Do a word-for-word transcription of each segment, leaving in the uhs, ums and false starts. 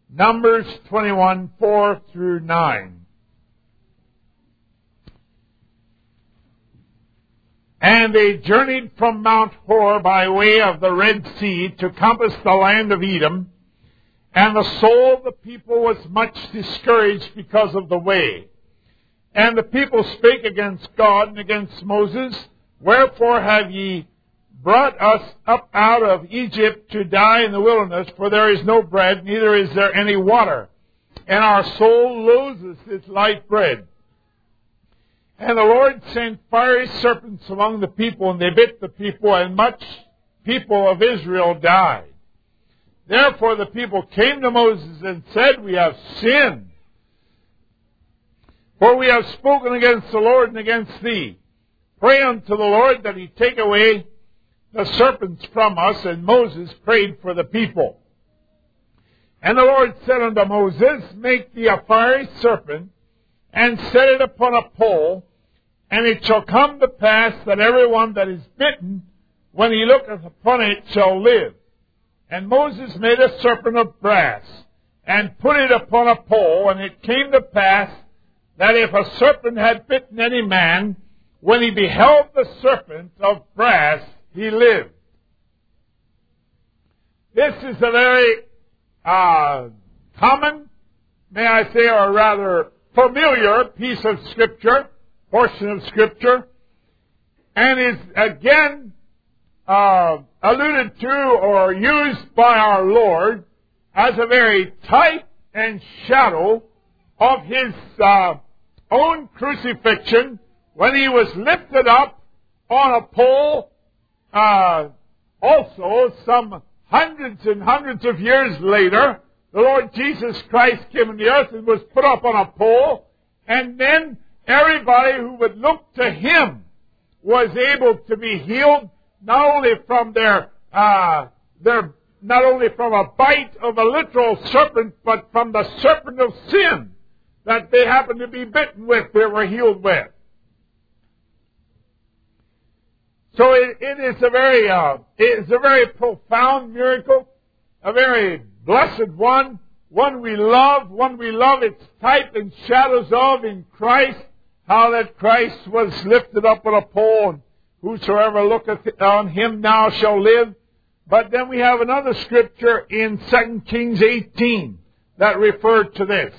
Numbers twenty-one, four through nine. And they journeyed from Mount Hor by way of the Red Sea to compass the land of Edom, and the soul of the people was much discouraged because of the way. And the people spake against God and against Moses, Wherefore have ye brought us up out of Egypt to die in the wilderness? For there is no bread, neither is there any water, and our soul loatheth its light bread. And the Lord sent fiery serpents among the people, and they bit the people, and much people of Israel died. Therefore the people came to Moses and said, We have sinned, for we have spoken against the Lord and against thee. Pray unto the Lord that he take away the serpents from us. And Moses prayed for the people. And the Lord said unto Moses, Make thee a fiery serpent, and set it upon a pole, and it shall come to pass that every one that is bitten, when he looketh upon it, shall live. And Moses made a serpent of brass, and put it upon a pole, and it came to pass that if a serpent had bitten any man, when he beheld the serpent of brass, he lived. This is a very uh, common, may I say, or rather familiar piece of Scripture, portion of Scripture, and is again uh, alluded to or used by our Lord as a very type and shadow of His uh, own crucifixion when He was lifted up on a pole. Uh, also, some hundreds and hundreds of years later, the Lord Jesus Christ came on the earth and was put up on a pole, and then everybody who would look to Him was able to be healed, not only from their, uh, their, not only from a bite of a literal serpent, but from the serpent of sin that they happened to be bitten with, they were healed with. So it, it is a very, uh, it is a very profound miracle, a very blessed one, one we love, one we love its type and shadows of in Christ, how that Christ was lifted up on a pole, and whosoever looketh on Him now shall live. But then we have another scripture in Second Kings eighteen that referred to this.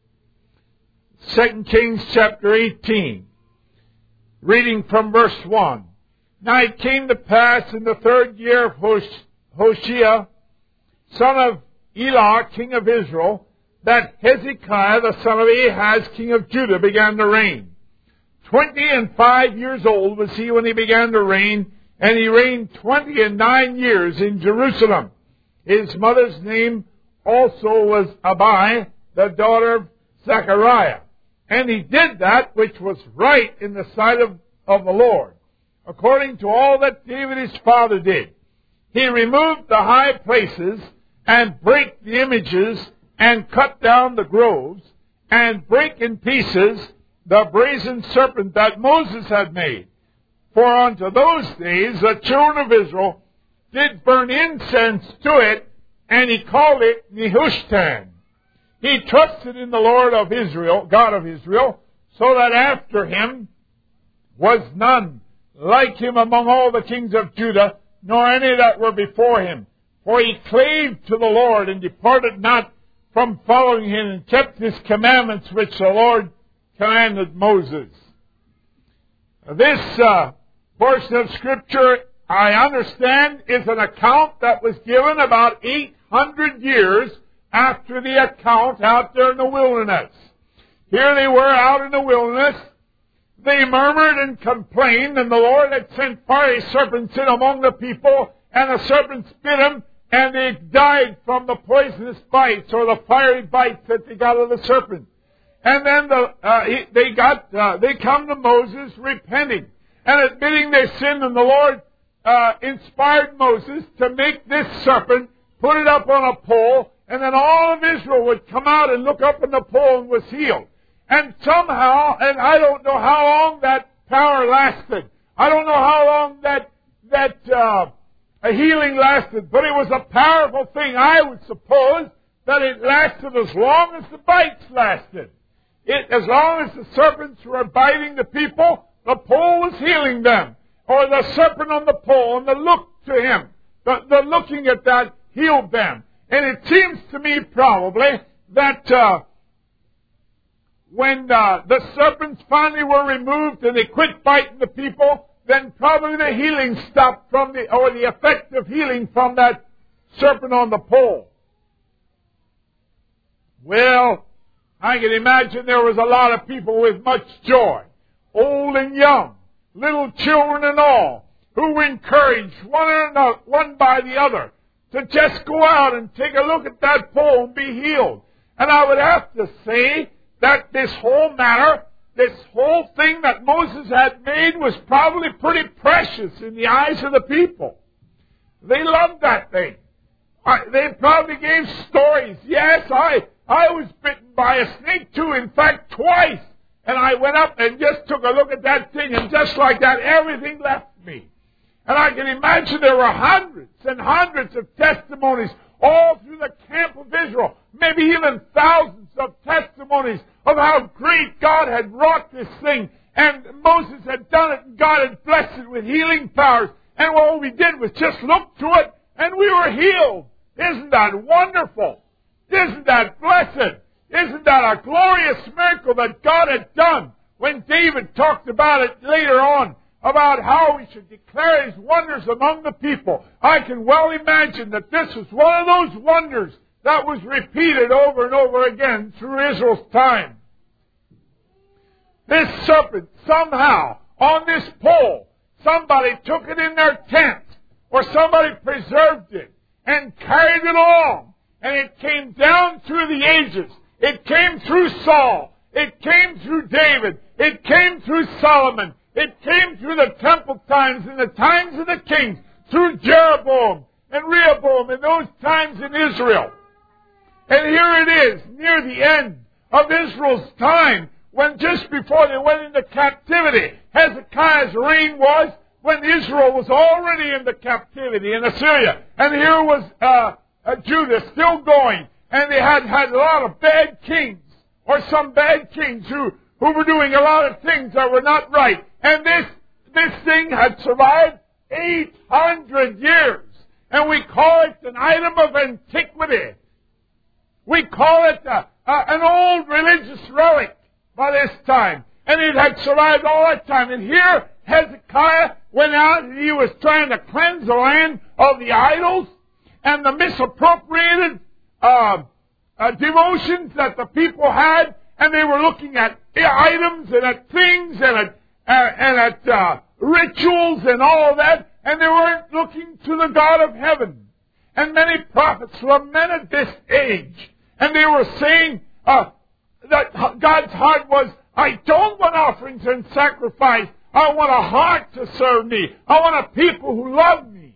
Second Kings chapter eighteen, reading from verse one. Now it came to pass in the third year of Hoshea, son of Elah, king of Israel, that Hezekiah, the son of Ahaz, king of Judah, began to reign. Twenty and five years old was he when he began to reign, and he reigned twenty and nine years in Jerusalem. His mother's name also was Abi, the daughter of Zechariah. And he did that which was right in the sight of, of the Lord, according to all that David his father did. He removed the high places, and brake the images, and cut down the groves, and brake in pieces the brazen serpent that Moses had made. For unto those days the children of Israel did burn incense to it, and he called it Nehushtan. He trusted in the Lord of Israel, God of Israel, so that after him was none like him among all the kings of Judah, nor any that were before him. For he clave to the Lord, and departed not from following him, and kept his commandments which the Lord commanded Moses. This uh, portion of Scripture, I understand, is an account that was given about eight hundred years after the account out there in the wilderness. Here they were out in the wilderness. They murmured and complained, and the Lord had sent fiery serpents in among the people, and the serpents bit them, and they died from the poisonous bites or the fiery bites that they got of the serpent. And then the, uh, he, they got, uh, they come to Moses repenting and admitting their sin, and the Lord uh, inspired Moses to make this serpent, put it up on a pole, and then all of Israel would come out and look up on the pole and was healed. And somehow, and I don't know how long that power lasted. I don't know how long that that uh, healing lasted, but it was a powerful thing, I would suppose, that it lasted as long as the bites lasted. It, as long as the serpents were biting the people, the pole was healing them. Or the serpent on the pole, and the look to him, the, the looking at that healed them. And it seems to me probably that uh, when uh, the serpents finally were removed and they quit biting the people, then probably the healing stopped from the, or the effect of healing from that serpent on the pole. Well, I can imagine there was a lot of people with much joy, old and young, little children and all, who were encouraged one, another, one by the other to just go out and take a look at that pole and be healed. And I would have to say that this whole matter, this whole thing that Moses had made was probably pretty precious in the eyes of the people. They loved that thing. They probably gave stories. Yes, I, I was bitten by a snake too, in fact twice. And I went up and just took a look at that thing, and just like that, everything left me. And I can imagine there were hundreds and hundreds of testimonies all through the camp of Israel, maybe even thousands of testimonies of how great God had wrought this thing, and Moses had done it, and God had blessed it with healing powers, and all we did was just look to it, and we were healed. Isn't that wonderful? Isn't that blessed? Isn't that a glorious miracle that God had done when David talked about it later on, about how we should declare His wonders among the people? I can well imagine that this was one of those wonders that was repeated over and over again through Israel's time. This serpent, somehow, on this pole, somebody took it in their tent, or somebody preserved it and carried it along, and it came down through the ages. It came through Saul. It came through David. It came through Solomon. It came through the temple times and the times of the kings, through Jeroboam and Rehoboam in those times in Israel. And here it is, near the end of Israel's time, when just before they went into captivity, Hezekiah's reign was, when Israel was already in the captivity in Assyria. And here was uh, uh, Judah still going. And they had had a lot of bad kings, or some bad kings who, who were doing a lot of things that were not right. And this, this thing had survived eight hundred years. And we call it an item of antiquity. We call it a, a, an old religious relic by this time. And it had survived all that time. And here Hezekiah went out and he was trying to cleanse the land of the idols and the misappropriated Uh, uh, devotions that the people had, and they were looking at items and at things and at, uh, and at uh, rituals and all of that, and they weren't looking to the God of heaven. And many prophets lamented this age, and they were saying uh, that God's heart was, I don't want offerings and sacrifice. I want a heart to serve me. I want a people who love me.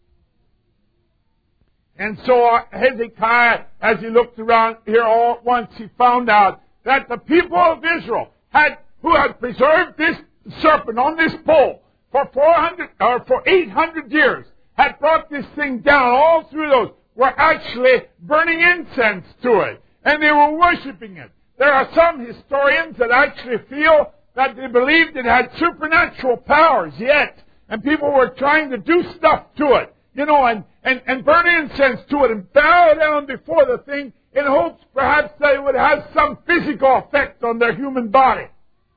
And so Hezekiah, as he looked around here all at once, he found out that the people of Israel had, who had preserved this serpent on this pole for four hundred or for eight hundred years, had brought this thing down all through those, were actually burning incense to it, and they were worshiping it. There are some historians that actually feel that they believed it had supernatural powers yet, and people were trying to do stuff to it. You know, and, and, and burn incense to it and bow down before the thing in hopes perhaps that it would have some physical effect on their human body.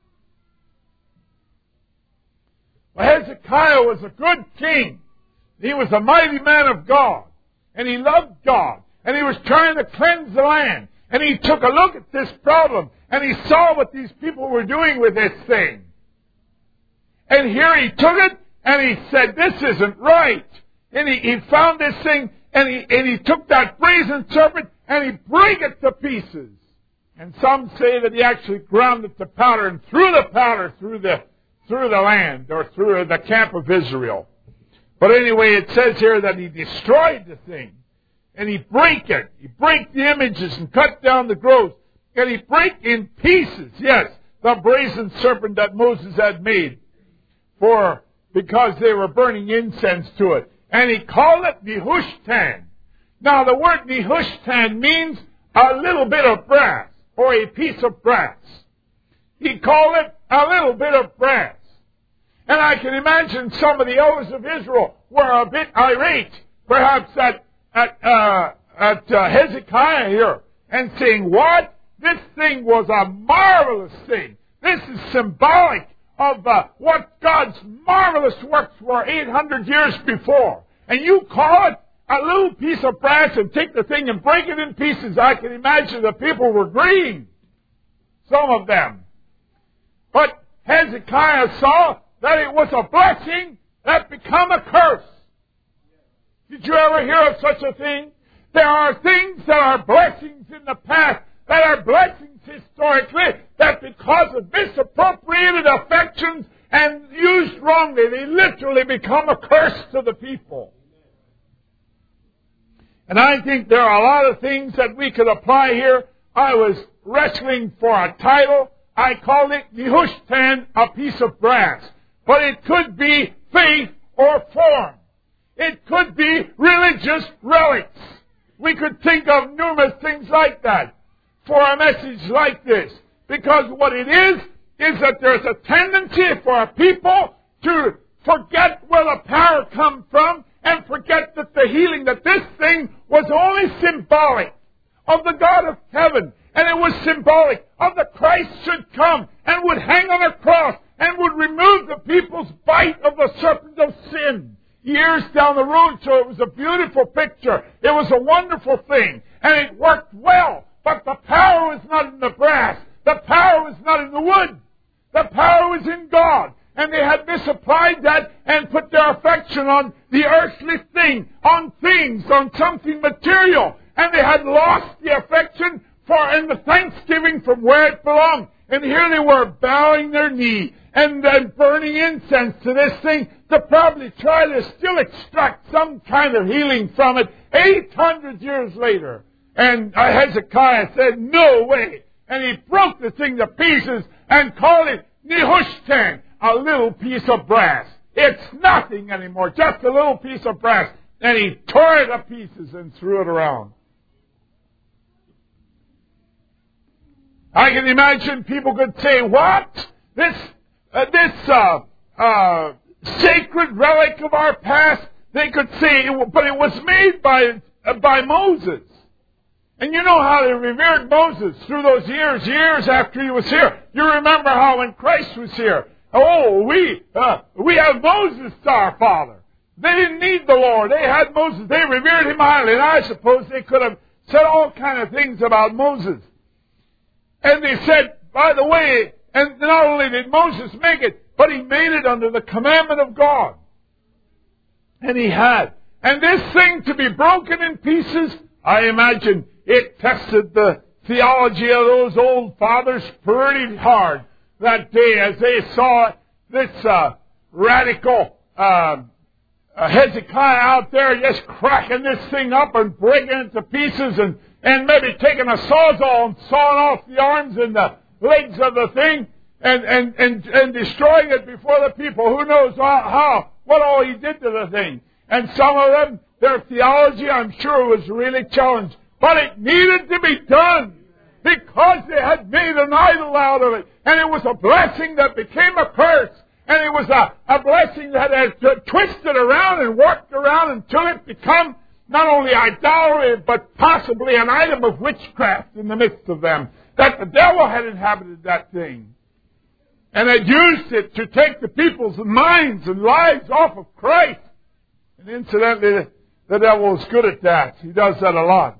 Well, Hezekiah was a good king. He was a mighty man of God. And he loved God. And he was trying to cleanse the land. And he took a look at this problem. And he saw what these people were doing with this thing. And here he took it and he said, this isn't right. And he, he found this thing, and he, and he took that brazen serpent, and he brake it to pieces. And some say that he actually ground it to powder and threw the powder through the, through the land, or through the camp of Israel. But anyway, it says here that he destroyed the thing, and he brake it. He brake the images and cut down the groves, and he brake in pieces, yes, the brazen serpent that Moses had made, for because they were burning incense to it. And he called it Nehushtan. Now, the word Nehushtan means a little bit of brass, or a piece of brass. He called it a little bit of brass. And I can imagine some of the elders of Israel were a bit irate, perhaps at, at, uh, at uh, Hezekiah here, and saying, what? This thing was a marvelous thing. This is symbolic of uh, what God's marvelous works were eight hundred years before. And you call it a little piece of brass and take the thing and break it in pieces. I can imagine the people were grieved. Some of them. But Hezekiah saw that it was a blessing that become a curse. Did you ever hear of such a thing? There are things that are blessings in the past, that are blessings historically, that because of misappropriated affections and used wrongly, they literally become a curse to the people. And I think there are a lot of things that we could apply here. I was wrestling for a title. I called it Nehushtan, a piece of brass. But it could be faith or form. It could be religious relics. We could think of numerous things like that for a message like this. Because what it is, is that there's a tendency for a people to forget where the power comes from and forget that the healing, that this thing was only symbolic of the God of heaven. And it was symbolic of the Christ should come and would hang on a cross and would remove the people's bite of the serpent of sin years down the road. So it was a beautiful picture. It was a wonderful thing. And it worked well. But the power was not in the brass. The power was not in the wood. The power was in God. And they had misapplied that and put their affection on the earthly thing, on things, on something material. And they had lost the affection for and the thanksgiving from where it belonged. And here they were bowing their knee and then burning incense to this thing to probably try to still extract some kind of healing from it eight hundred years later. And Hezekiah said, no way. And he broke the thing to pieces and called it Nehushtan, a little piece of brass. It's nothing anymore, just a little piece of brass. And he tore it to pieces and threw it around. I can imagine people could say, what? This uh, this uh, uh, sacred relic of our past? They could say, but it was made by, uh, by Moses. And you know how they revered Moses through those years, years after he was here. You remember how when Christ was here, oh, we uh, we have Moses to our father. They didn't need the Lord. They had Moses. They revered him highly. And I suppose they could have said all kind of things about Moses. And they said, by the way, and not only did Moses make it, but he made it under the commandment of God. And he had. And this thing to be broken in pieces, I imagine it tested the theology of those old fathers pretty hard that day as they saw this uh, radical uh, uh, Hezekiah out there just cracking this thing up and breaking it to pieces and, and maybe taking a sawzall and sawing off the arms and the legs of the thing and, and, and, and destroying it before the people. Who knows how, how, what all he did to the thing. And some of them, their theology, I'm sure, was really challenged. But it needed to be done because they had made an idol out of it. And it was a blessing that became a curse. And it was a, a blessing that had twisted around and worked around until it became not only idolatry, but possibly an item of witchcraft in the midst of them. That the devil had inhabited that thing. And had used it to take the people's minds and lives off of Christ. And incidentally, the devil is good at that. He does that a lot.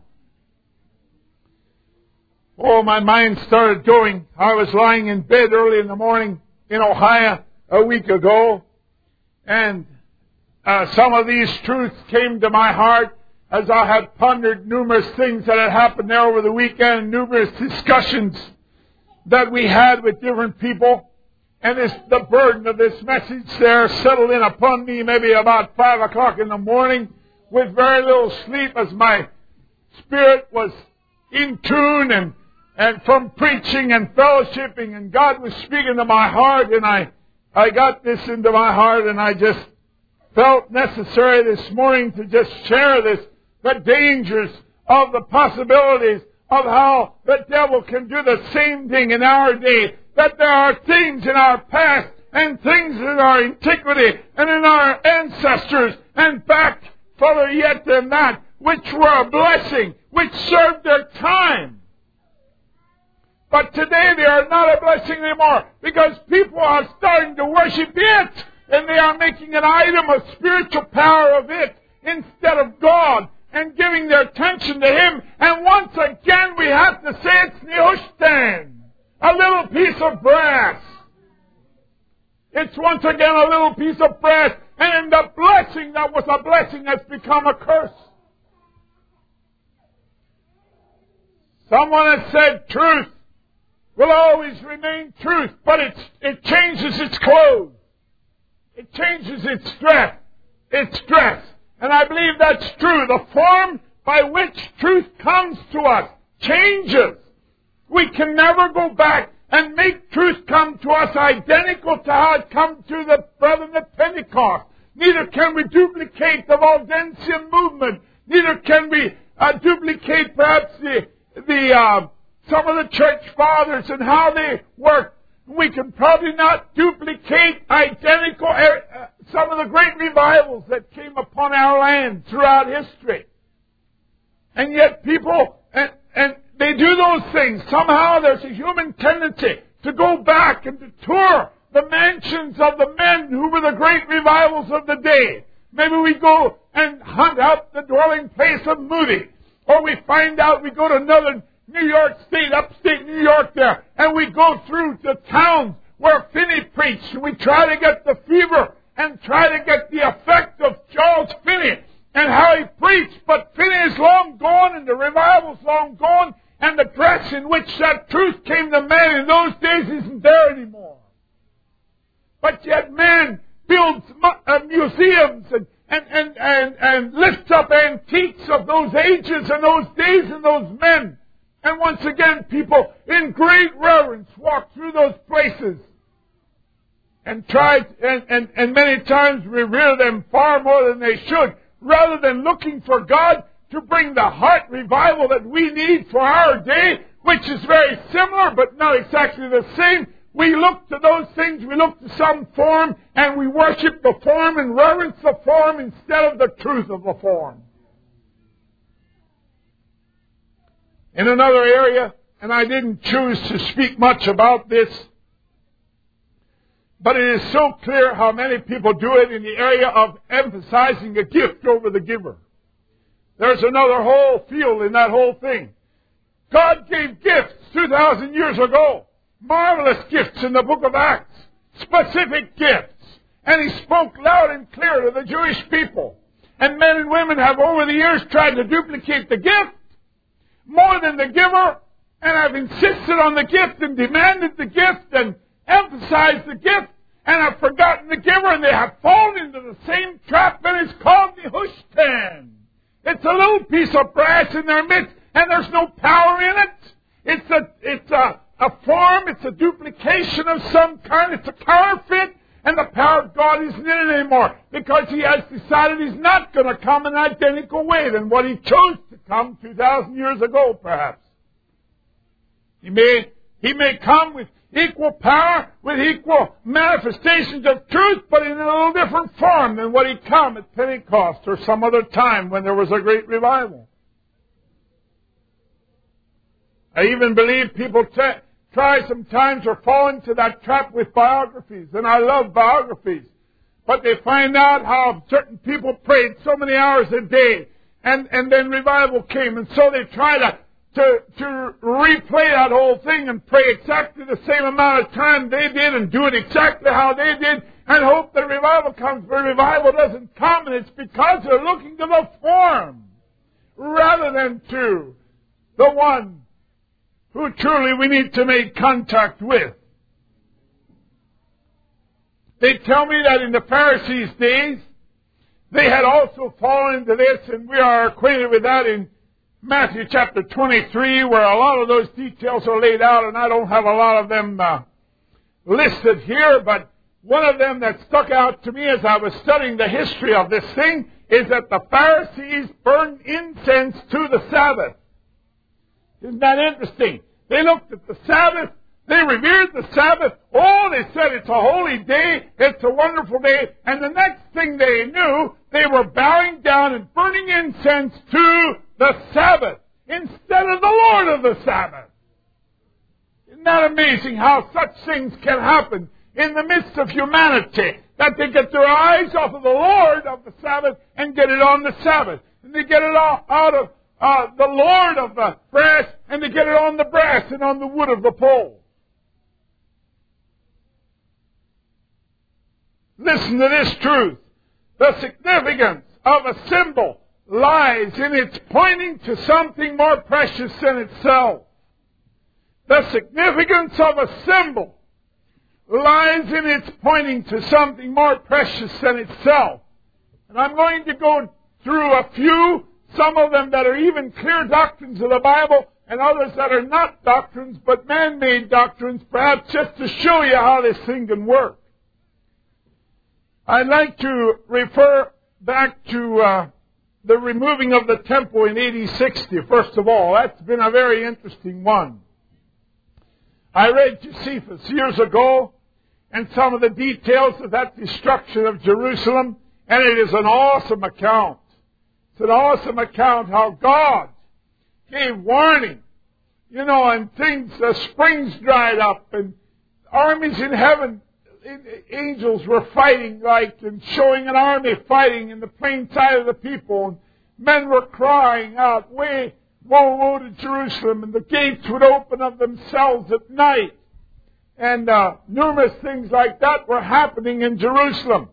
Oh, my mind started going. I was lying in bed early in the morning in Ohio a week ago. And uh, some of these truths came to my heart as I had pondered numerous things that had happened there over the weekend, numerous discussions that we had with different people. And this, the burden of this message there settled in upon me maybe about five o'clock in the morning with very little sleep as my spirit was in tune and, and from preaching and fellowshipping, and God was speaking to my heart, and I, I got this into my heart, and I just felt necessary this morning to just share this the dangers of the possibilities of how the devil can do the same thing in our day. That there are things in our past and things in our antiquity and in our ancestors and back further yet than that, which were a blessing, which served their time. But today they are not a blessing anymore because people are starting to worship it, and they are making an item of spiritual power of it instead of God and giving their attention to Him. And once again we have to say it's Nehushtan, a little piece of brass. It's once again a little piece of brass, and the blessing that was a blessing has become a curse. Someone has said truth will always remain truth, but it's, it changes its clothes. It changes its dress. Its dress. And I believe that's true. The form by which truth comes to us changes. We can never go back and make truth come to us identical to how it come to the brethren at Pentecost. Neither can we duplicate the Waldensian movement. Neither can we uh, duplicate perhaps the, the uh, some of the church fathers and how they worked. We can probably not duplicate identical uh, some of the great revivals that came upon our land throughout history. And yet people, and, and they do those things. Somehow there's a human tendency to go back and to tour the mansions of the men who were the great revivals of the day. Maybe we go and hunt up the dwelling place of Moody. Or we find out we go to another New York State, upstate New York there, and we go through the towns where Finney preached, and we try to get the fever and try to get the effect of Charles Finney and how he preached. But Finney is long gone, and the revival's long gone, and the dress in which that truth came to man in those days isn't there anymore. But yet man builds uh, museums and, and, and, and, and lifts up antiques of those ages and those days and those men. And once again, people in great reverence walk through those places and try, and, and, and many times revere them far more than they should, rather than looking for God to bring the heart revival that we need for our day, which is very similar but not exactly the same. We look to those things, we look to some form, and we worship the form and reverence the form instead of the truth of the form. In another area, and I didn't choose to speak much about this, but it is so clear how many people do it in the area of emphasizing a gift over the giver. There's another whole field in that whole thing. God gave gifts two thousand years ago. Marvelous gifts in the book of Acts. Specific gifts. And He spoke loud and clear to the Jewish people. And men and women have over the years tried to duplicate the gift more than the giver, and have insisted on the gift and demanded the gift and emphasized the gift and have forgotten the giver, and they have fallen into the same trap, and it's called Nehushtan. It's a little piece of brass in their midst, and there's no power in it. It's a, it's a, a form, it's a duplication of some kind, it's a counterfeit, and the power of God isn't in it anymore, because He has decided He's not going to come in an identical way than what He chose to come two thousand years ago, perhaps. He may, he may come with equal power, with equal manifestations of truth, but in a little different form than what He come at Pentecost or some other time when there was a great revival. I even believe people t- try sometimes or fall into that trap with biographies, and I love biographies. But they find out how certain people prayed so many hours a day, and, and then revival came, and so they try to, to, to replay that whole thing and pray exactly the same amount of time they did and do it exactly how they did and hope that revival comes, but revival doesn't come, and it's because they're looking to the form rather than to the one who truly we need to make contact with. They tell me that in the Pharisees' days, they had also fallen into this, and we are acquainted with that in Matthew chapter twenty-three, where a lot of those details are laid out, and I don't have a lot of them uh, listed here, but one of them that stuck out to me as I was studying the history of this thing is that the Pharisees burned incense to the Sabbath. Isn't that interesting? They looked at the Sabbath. They revered the Sabbath. Oh, they said it's a holy day. It's a wonderful day. And the next thing they knew, they were bowing down and burning incense to the Sabbath instead of the Lord of the Sabbath. Isn't that amazing how such things can happen in the midst of humanity? That they get their eyes off of the Lord of the Sabbath and get it on the Sabbath. And they get it all out of uh, the Lord of the brass and they get it on the brass and on the wood of the pole. Listen to this truth. The significance of a symbol lies in its pointing to something more precious than itself. The significance of a symbol lies in its pointing to something more precious than itself. And I'm going to go through a few, some of them that are even clear doctrines of the Bible, and others that are not doctrines, but man-made doctrines, perhaps just to show you how this thing can work. I'd like to refer back to uh, the removing of the temple in A D sixty, first of all. That's been a very interesting one. I read Josephus years ago, and some of the details of that destruction of Jerusalem, and it is an awesome account. It's an awesome account how God gave warning, you know, and things, the springs dried up, and armies in heaven, angels were fighting like, and showing an army fighting in the plain sight of the people, and men were crying out, way, woe, woe to Jerusalem, and the gates would open of themselves at night. And uh, numerous things like that were happening in Jerusalem.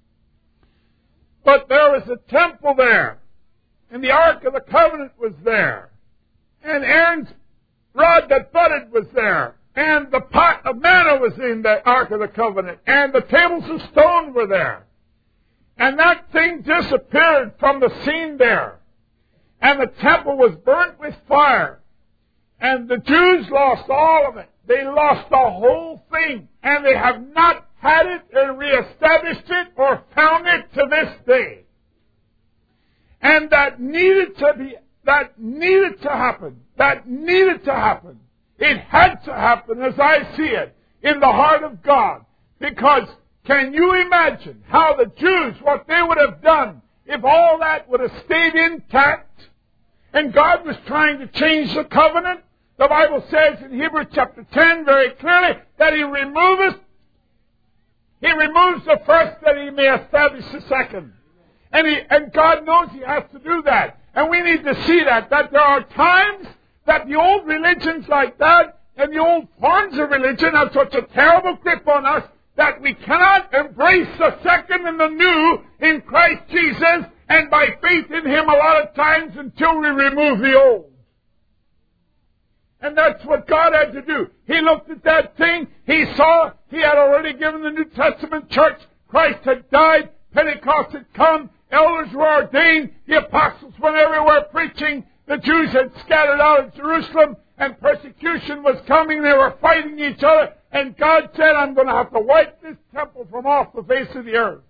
But there was a temple there, and the Ark of the Covenant was there, and Aaron's rod that budded was there, and the pot of manna was in the Ark of the Covenant, and the tables of stone were there. And that thing disappeared from the scene there. And the temple was burnt with fire. And the Jews lost all of it. They lost the whole thing. And they have not had it and reestablished it or found it to this day. And that needed to be, that needed to happen. That needed to happen. It had to happen, as I see it, in the heart of God. Because can you imagine how the Jews, what they would have done if all that would have stayed intact and God was trying to change the covenant? The Bible says in Hebrews chapter ten very clearly that He removeth, He removes the first that He may establish the second. And, he, and God knows He has to do that. And we need to see that, that there are times that the old religions like that and the old forms of religion have such a terrible grip on us that we cannot embrace the second and the new in Christ Jesus and by faith in Him a lot of times until we remove the old. And that's what God had to do. He looked at that thing. He saw He had already given the New Testament church. Christ had died. Pentecost had come. Elders were ordained. The apostles went everywhere preaching. The Jews had scattered out of Jerusalem, and persecution was coming. They were fighting each other. And God said, I'm going to have to wipe this temple from off the face of the earth.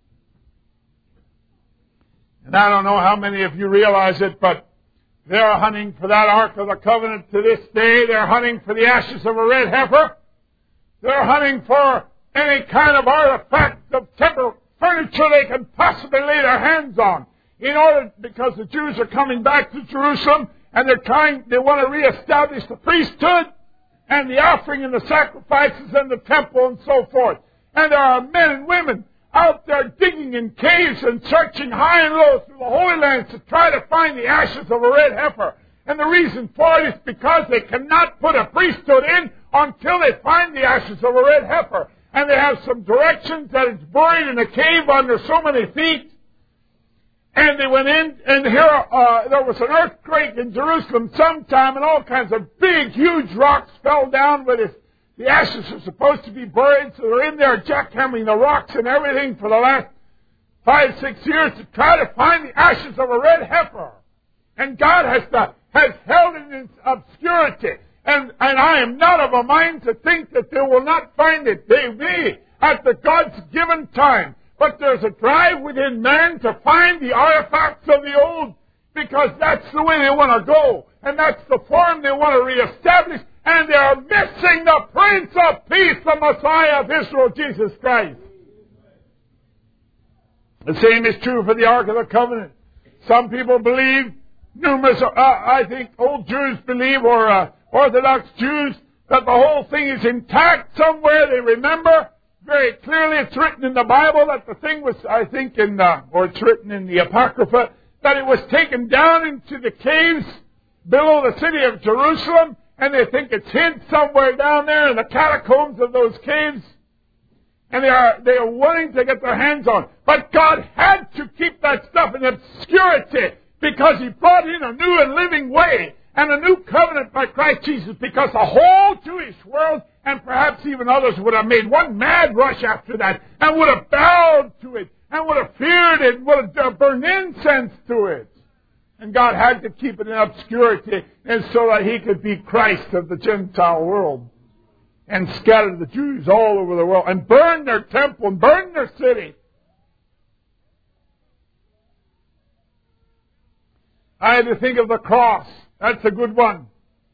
And I don't know how many of you realize it, but they're hunting for that Ark of the Covenant to this day. They're hunting for the ashes of a red heifer. They're hunting for any kind of artifact of temple furniture they can possibly lay their hands on. In order, because the Jews are coming back to Jerusalem, and they're trying, they want to reestablish the priesthood, and the offering and the sacrifices and the temple and so forth. And there are men and women out there digging in caves and searching high and low through the Holy Land to try to find the ashes of a red heifer. And the reason for it is because they cannot put a priesthood in until they find the ashes of a red heifer. And they have some directions that it's buried in a cave under so many feet. And they went in, and here uh, there was an earthquake in Jerusalem sometime, and all kinds of big, huge rocks fell down with it. The ashes are supposed to be buried, so they're in there jackhammering the rocks and everything for the last five, six years to try to find the ashes of a red heifer. And God has, to, has held it in obscurity. And, and I am not of a mind to think that they will not find it. They may, at the God's given time. but there's a drive within man to find the artifacts of the old, because that's the way they want to go, and that's the form they want to reestablish, and they are missing the Prince of Peace, the Messiah of Israel, Jesus Christ. The same is true for the Ark of the Covenant. Some people believe, numerous, uh, I think old Jews believe, or uh, Orthodox Jews, that the whole thing is intact somewhere. They remember very clearly, it's written in the Bible that the thing was, I think, in the, or it's written in the Apocrypha, that it was taken down into the caves below the city of Jerusalem, and they think it's hid somewhere down there in the catacombs of those caves. And they are, they are wanting to get their hands on. But God had to keep that stuff in obscurity, because He brought in a new and living way and a new covenant by Christ Jesus, because the whole Jewish world, and perhaps even others, would have made one mad rush after that, and would have bowed to it, and would have feared it, and would have burned incense to it. And God had to keep it in obscurity, and so that He could be Christ of the Gentile world, and scatter the Jews all over the world, and burn their temple, and burn their city. I had to think of the cross. That's a good one.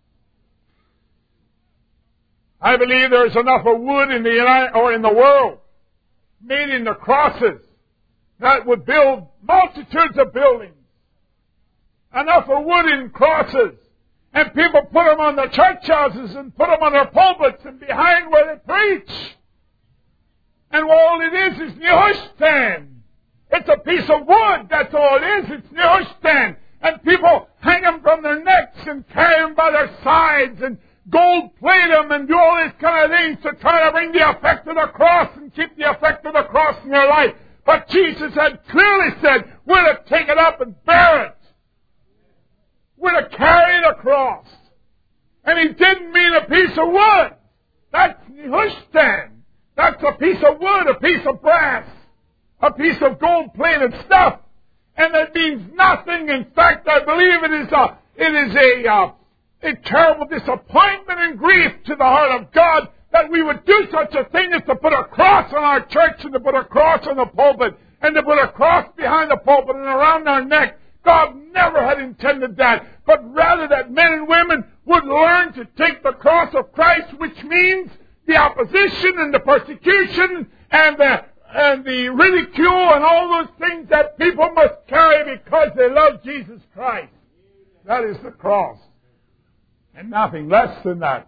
I believe there's enough of wood in the United, or in the world made into crosses that would build multitudes of buildings. Enough of wood in crosses. And people put them on their church houses and put them on their pulpits and behind where they preach. And all it is is Nehushtan. It's a piece of wood. That's all it is. It's Nehushtan. And people hang them from their necks and carry them by their sides and gold plate them and do all these kind of things to try to bring the effect of the cross and keep the effect of the cross in their life. But Jesus had clearly said, we're to take it up and bear it. We're to carry the cross. And He didn't mean a piece of wood. That's Nehushtan. That's a piece of wood, a piece of brass, a piece of gold-plated stuff. And that means nothing. In fact, I believe it is a, it is a, uh, a terrible disappointment and grief to the heart of God that we would do such a thing as to put a cross on our church and to put a cross on the pulpit and to put a cross behind the pulpit and around our neck. God never had intended that, but rather that men and women would learn to take the cross of Christ, which means the opposition and the persecution and the and the ridicule and all those things that people must carry because they love Jesus Christ. That is the cross. And nothing less than that.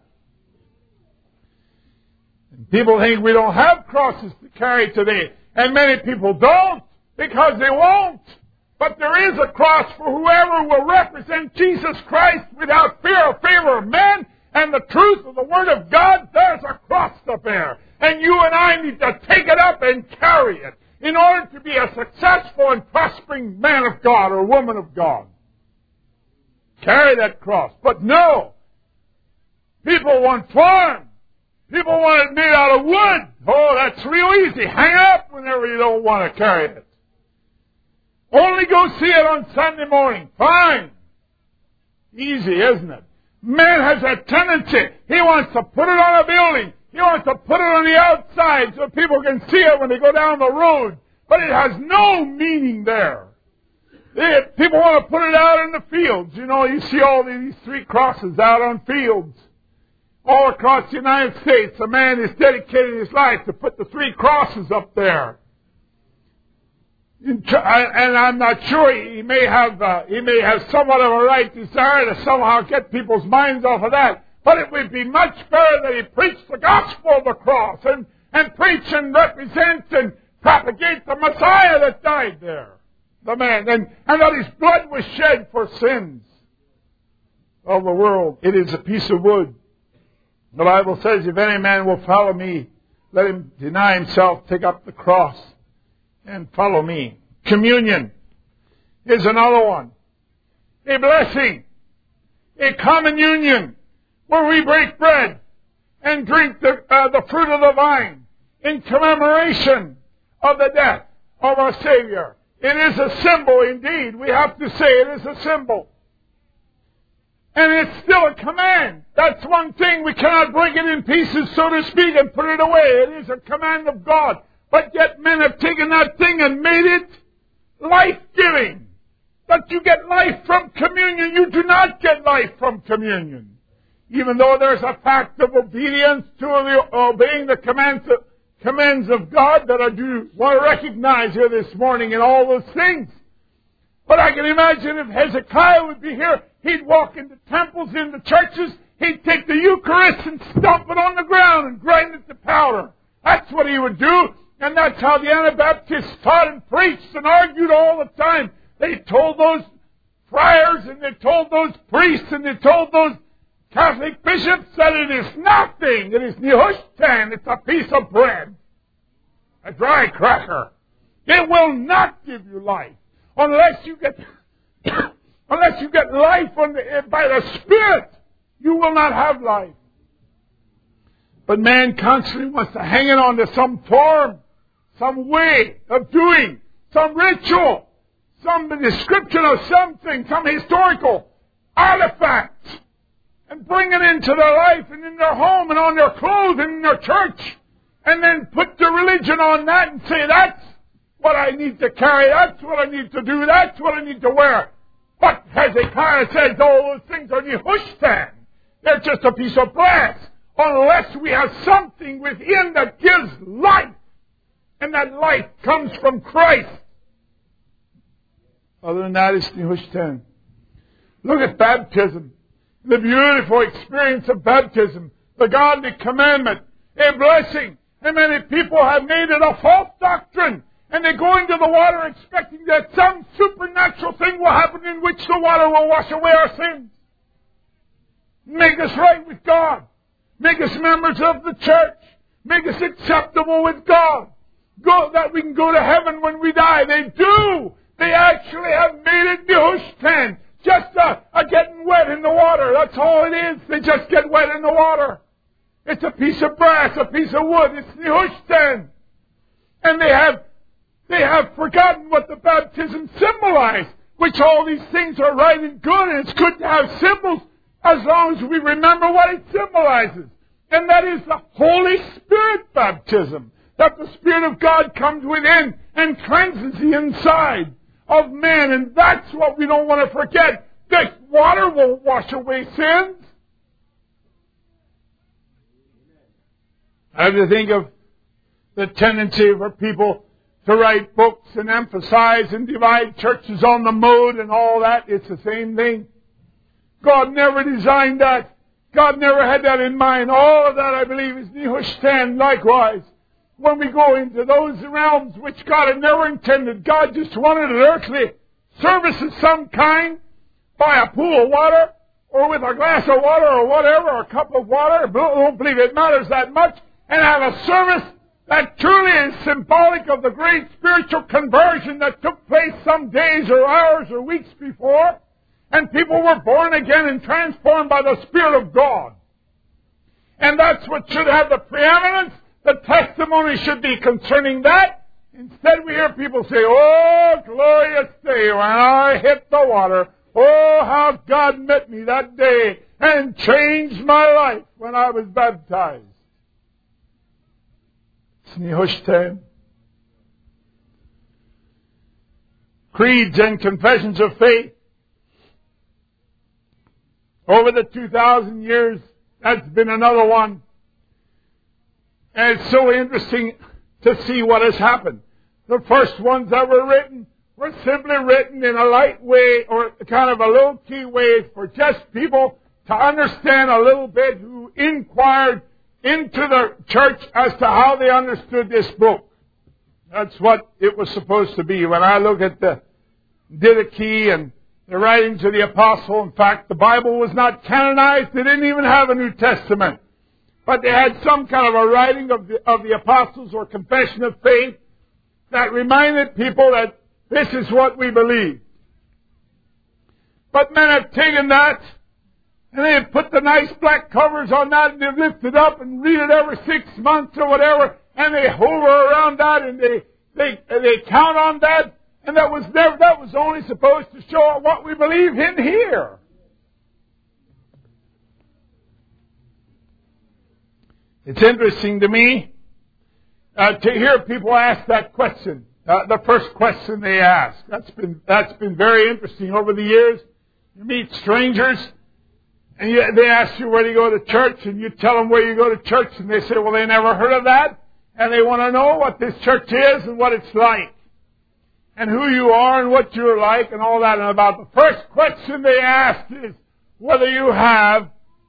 And people think we don't have crosses to carry today. And many people don't, because they won't. But there is a cross for whoever will represent Jesus Christ without fear or favor of man and the truth of the Word of God. There's a cross to bear. And you and I need to take it up and carry it in order to be a successful and prospering man of God or woman of God. Carry that cross. But no, people want form. People want it made out of wood. Oh, that's real easy. Hang it up whenever you don't want to carry it. Only go see it on Sunday morning. Fine. Easy, isn't it? Man has a tendency. He wants to put it on a building. He wants to put it on the outside so people can see it when they go down the road. But it has no meaning there. It, people want to put it out in the fields. You know, you see all these three crosses out on fields. All across the United States, a man is dedicating his life to put the three crosses up there. And I'm not sure, he may have uh, he may have somewhat of a right desire to somehow get people's minds off of that. But it would be much better that he preach the gospel of the cross and, and preach and represent and propagate the Messiah that died there, the man, and, and that His blood was shed for sins of the world. It is a piece of wood. The Bible says, if any man will follow me, let him deny himself, take up the cross, and follow me. Communion is another one. A blessing. A common union where we break bread and drink the, uh, the fruit of the vine in commemoration of the death of our Savior. It is a symbol indeed. We have to say it is a symbol. And it's still a command. That's one thing. We cannot break it in pieces, so to speak, and put it away. It is a command of God. But yet men have taken that thing and made it life-giving. That you get life from communion. You do not get life from communion. Even though there's a fact of obedience to the, obeying the commands of, commands of God that I do want to recognize here this morning in all those things. But I can imagine if Hezekiah would be here, he'd walk into temples, into churches, he'd take the Eucharist and stomp it on the ground and grind it to powder. That's what he would do. And that's how the Anabaptists taught and preached and argued all the time. They told those friars and they told those priests and they told those Catholic bishops that it is nothing. It is Nehushtan. It's a piece of bread. A dry cracker. It will not give you life unless you get unless you get life on the, by the Spirit. You will not have life. But man constantly wants to hang it on to some form, some way of doing, some ritual, some description of something, some historical artifact, and bring it into their life and in their home and on their clothes and in their church, and then put their religion on that and say, that's what I need to carry, that's what I need to do, that's what I need to wear. But Hezekiah says all those things are Nehushtan. They're just a piece of brass, unless we have something within that gives life. And that life comes from Christ. Other than that, it's Nehushtan. Look at baptism. The beautiful experience of baptism. The godly commandment. A blessing. And many people have made it a false doctrine. And they go into the water expecting that some supernatural thing will happen in which the water will wash away our sins. Make us right with God. Make us members of the church. Make us acceptable with God. Go, that we can go to heaven when we die. They do. They actually have made it Nehushtan. Just a, a getting wet in the water. That's all it is. They just get wet in the water. It's a piece of brass, a piece of wood. It's Nehushtan. And they have, they have forgotten what the baptism symbolized, which all these things are right and good, and it's good to have symbols as long as we remember what it symbolizes. And that is the Holy Spirit baptism. That the Spirit of God comes within and cleanses the inside of man. And that's what we don't want to forget. This water will wash away sins. I have to think of the tendency for people to write books and emphasize and divide churches on the mode and all that. It's the same thing. God never designed that. God never had that in mind. All of that, I believe, is Nehushtan likewise. When we go into those realms which God had never intended, God just wanted an earthly service of some kind by a pool of water or with a glass of water or whatever, or a cup of water. I don't believe it matters that much. And have a service that truly is symbolic of the great spiritual conversion that took place some days or hours or weeks before. And people were born again and transformed by the Spirit of God. And that's what should have the preeminence. The testimony should be concerning that. Instead we hear people say, oh, glorious day when I hit the water. Oh, how God met me that day and changed my life when I was baptized. It's Nehushtan. Creeds and confessions of faith. Over the two thousand years, that's been another one. And it's so interesting to see what has happened. The first ones that were written were simply written in a light way or kind of a low-key way for just people to understand a little bit who inquired into the church as to how they understood this book. That's what it was supposed to be. When I look at the Didache and the writings of the apostle, in fact, the Bible was not canonized. They didn't even have a New Testament. But they had some kind of a writing of the, of the apostles or confession of faith that reminded people that this is what we believe. But men have taken that and they have put the nice black covers on that and they've lifted up and read it every six months or whatever, and they hover around that and they, they, they count on that. And that was never, that was only supposed to show what we believe in here. It's interesting to me uh, to hear people ask that question. Uh, the first question they ask. That's been that's been very interesting over the years. You meet strangers, and you, they ask you where do you go to church, and you tell them where you go to church, and they say, well, they never heard of that, and they want to know what this church is and what it's like, and who you are and what you're like, and all that. And about the first question they ask is whether you have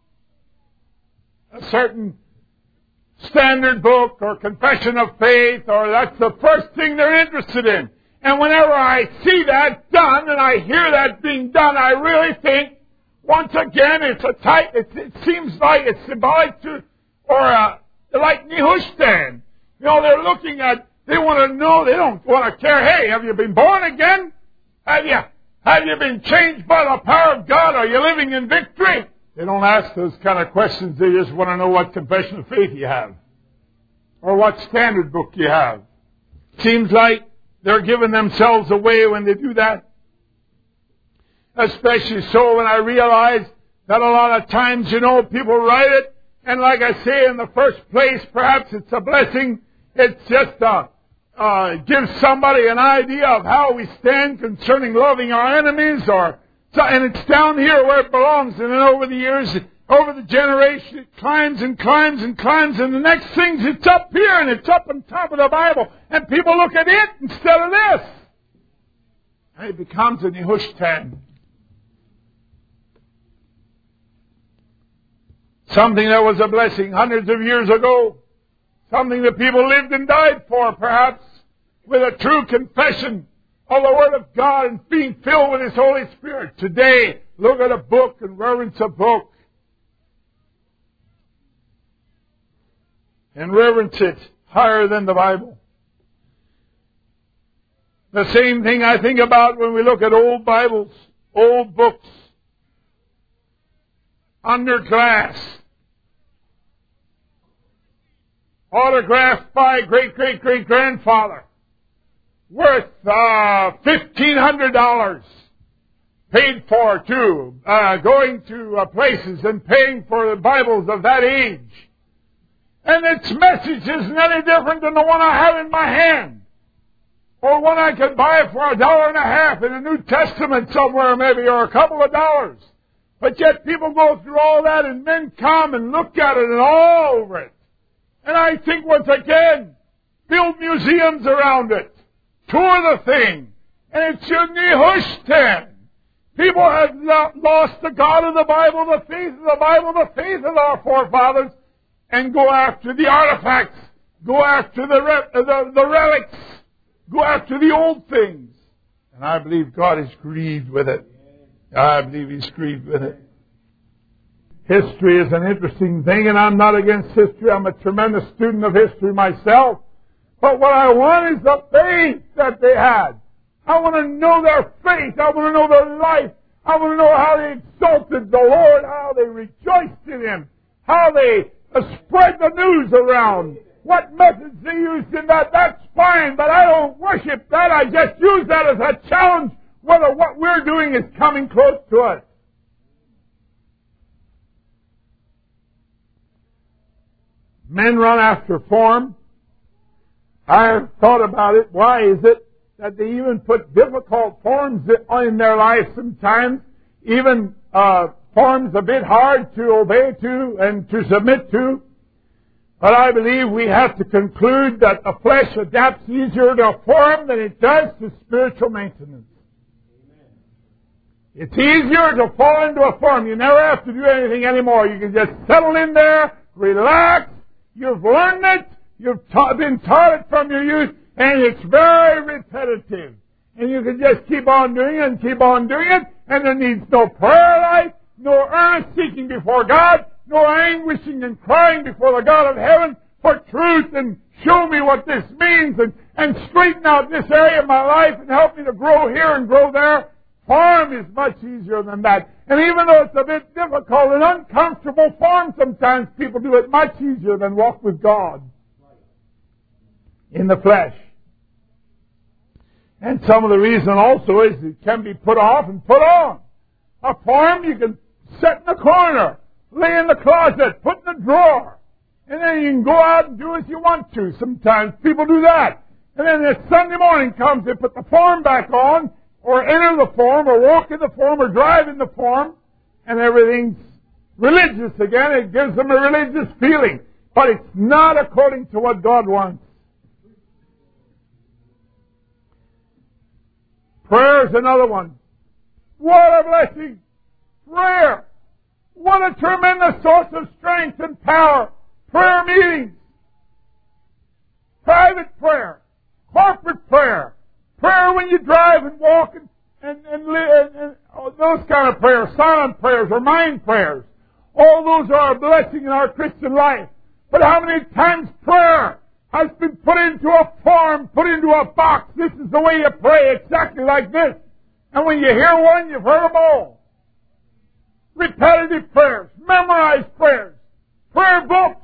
a certain standard book or confession of faith, or that's the first thing they're interested in. And whenever I see that done and I hear that being done, I really think, once again, it's a type, it, it seems like it's symbolic to, or uh, like Nehushtan. You know, they're looking at, they want to know, they don't want to care, hey, have you been born again? Have you, have you been changed by the power of God? Are you living in victory? They don't ask those kind of questions. They just want to know what confession of faith you have, or what standard book you have. Seems like they're giving themselves away when they do that. Especially so when I realize that a lot of times, you know, people write it, and like I say, in the first place, perhaps it's a blessing. It's just uh, uh, gives somebody an idea of how we stand concerning loving our enemies, or so, and it's down here where it belongs. And then over the years, over the generation, it climbs and climbs and climbs, and the next thing, it's up here, and it's up on top of the Bible, and people look at it instead of this. And it becomes a Nehushtan. Something that was a blessing hundreds of years ago. Something that people lived and died for, perhaps, with a true confession of the Word of God and being filled with His Holy Spirit. Today, look at a book and reverence a book. And reverence it higher than the Bible. The same thing I think about when we look at old Bibles, old books, under glass, autographed by great-great-great-grandfather, worth uh, fifteen hundred dollars, paid for too, uh, going to uh, places and paying for the Bibles of that age. And its message isn't any different than the one I have in my hand, or one I could buy for a dollar and a half in the New Testament somewhere maybe, or a couple of dollars. But yet people go through all that, and men come and look at it and all over it. And I think once again, build museums around it. Tour the thing. And it's your Nehushtan. People have lost the God of the Bible, the faith of the Bible, the faith of our forefathers, and go after the artifacts. Go after the, re- the, the relics. Go after the old things. And I believe God is grieved with it. I believe He's grieved with it. History is an interesting thing, and I'm not against history. I'm a tremendous student of history myself. But what I want is the faith that they had. I want to know their faith. I want to know their life. I want to know how they exalted the Lord, how they rejoiced in Him, how they uh, spread the news around, what methods they used in that. That's fine, but I don't worship that. I just use that as a challenge whether what we're doing is coming close to us. Men run after form. I've thought about it. Why is it that they even put difficult forms in their life sometimes, even uh, forms a bit hard to obey to and to submit to? But I believe we have to conclude that the flesh adapts easier to a form than it does to spiritual maintenance. It's easier to fall into a form. You never have to do anything anymore. You can just settle in there, relax. You've learned it. You've ta- been taught it from your youth, and it's very repetitive. And you can just keep on doing it and keep on doing it, and there needs no prayer life, no earnest seeking before God, no anguishing and crying before the God of heaven for truth and show me what this means and, and straighten out this area of my life and help me to grow here and grow there. Farm is much easier than that. And even though it's a bit difficult and uncomfortable farm, sometimes people do it much easier than walk with God in the flesh. And some of the reason also is it can be put off and put on. A farm you can set in the corner, lay in the closet, put in the drawer. And then you can go out and do as you want to. Sometimes people do that. And then the Sunday morning comes, they put the form back on, or enter the form, or walk in the form, or drive in the form, and everything's religious again. It gives them a religious feeling. But it's not according to what God wants. Prayer is another one. What a blessing! Prayer! What a tremendous source of strength and power! Prayer meetings! Private prayer! Corporate prayer! Prayer when you drive and walk and, and, and, and, and oh, those kind of prayers, silent prayers or mind prayers. All those are a blessing in our Christian life. But how many times prayer has been put into a form, put into a box? This is the way you pray, exactly like this. And when you hear one, you've heard them all. Repetitive prayers, memorized prayers, prayer books.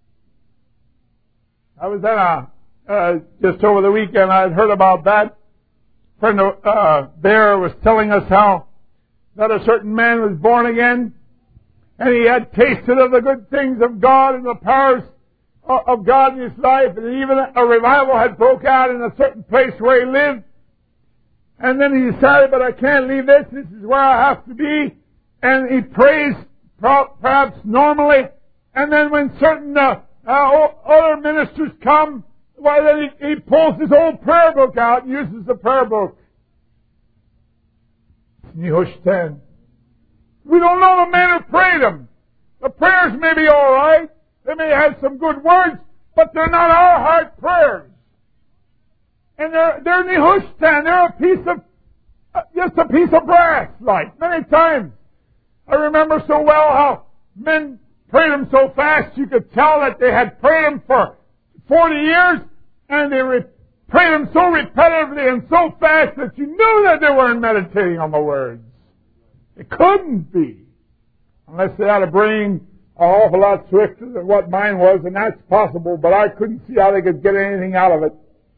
I was at a, uh, just over the weekend, I had heard about that. A friend uh, there was telling us how that a certain man was born again, and he had tasted of the good things of God and the powers of God in his life, and even a revival had broke out in a certain place where he lived. And then he decided, but I can't leave this, this is where I have to be. And he prays perhaps normally, and then when certain uh, uh, other ministers come, why then he, he pulls his old prayer book out and uses the prayer book. Nehushtan. We don't know the man who prayed them. The prayers may be all right. They may have some good words, but they're not our heart prayers. And they're, they're Nehushtan. They're a piece of, uh, just a piece of brass, like, many times. I remember so well how men prayed them so fast you could tell that they had prayed them for forty years, and they re- prayed them so repetitively and so fast that you knew that they weren't meditating on the words. It couldn't be. Unless they had a brain an awful lot swifter than what mine was, and that's possible, but I couldn't see how they could get anything out of it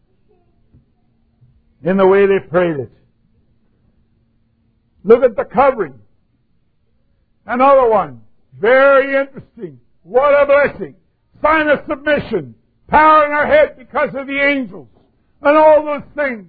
in the way they prayed it. Look at the covering. Another one. Very interesting. What a blessing. Sign of submission. Power in our head because of the angels. And all those things.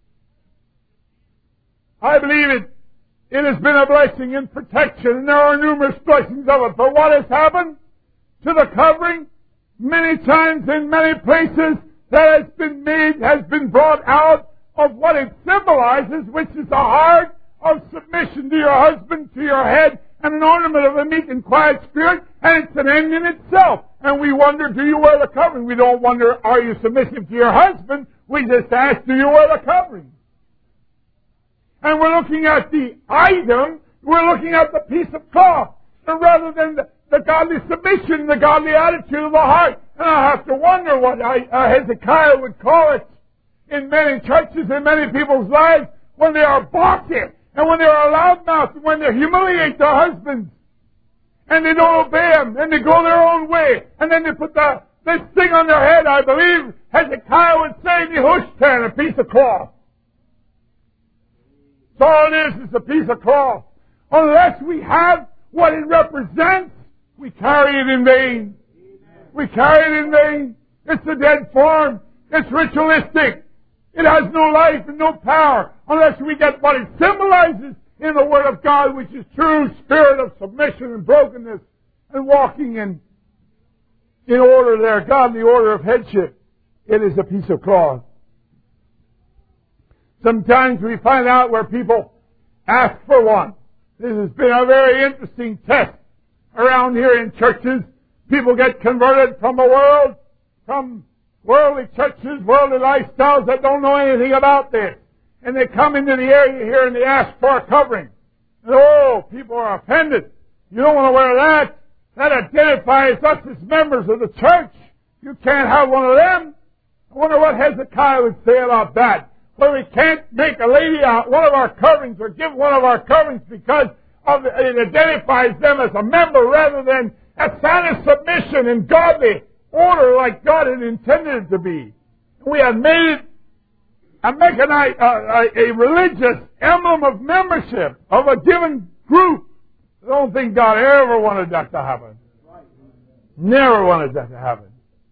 I believe it. It has been a blessing in protection, and there are numerous blessings of it. But what has happened to the covering? Many times in many places that has been made, has been brought out of what it symbolizes, which is the heart of submission to your husband, to your head, and an ornament of a meek and quiet spirit, and it's an end in itself. And we wonder, do you wear the covering? We don't wonder, are you submissive to your husband? We just ask, do you wear the covering? And we're looking at the item, we're looking at the piece of cloth, and rather than the, the godly submission, the godly attitude of the heart. And I have to wonder what I, uh, Hezekiah would call it in many churches, in many people's lives, when they are balky, and when they are loudmouthed, and when they humiliate their husbands, and they don't obey them, and they go their own way, and then they put the, this thing on their head. I believe Hezekiah would say, Nehushtan, a piece of cloth. So all it is is a piece of cloth. Unless we have what it represents, we carry it in vain. We carry it in vain. It's a dead form. It's ritualistic. It has no life and no power unless we get what it symbolizes in the Word of God, which is true spirit of submission and brokenness and walking in, in order there, godly order of headship. It is a piece of cloth. Sometimes we find out where people ask for one. This has been a very interesting test around here in churches. People get converted from the world, from worldly churches, worldly lifestyles that don't know anything about this. And they come into the area here and they ask for a covering. And oh, people are offended. You don't want to wear that. That identifies us as members of the church. You can't have one of them. I wonder what Hezekiah would say about that. Well, we can't make a lady out one of our coverings or give one of our coverings because of, it identifies them as a member rather than a sign of submission and godly order like God had intended it to be. We have made it a mechanized, a, a religious emblem of membership of a given group. I don't think God ever wanted that to happen. Never wanted that to happen.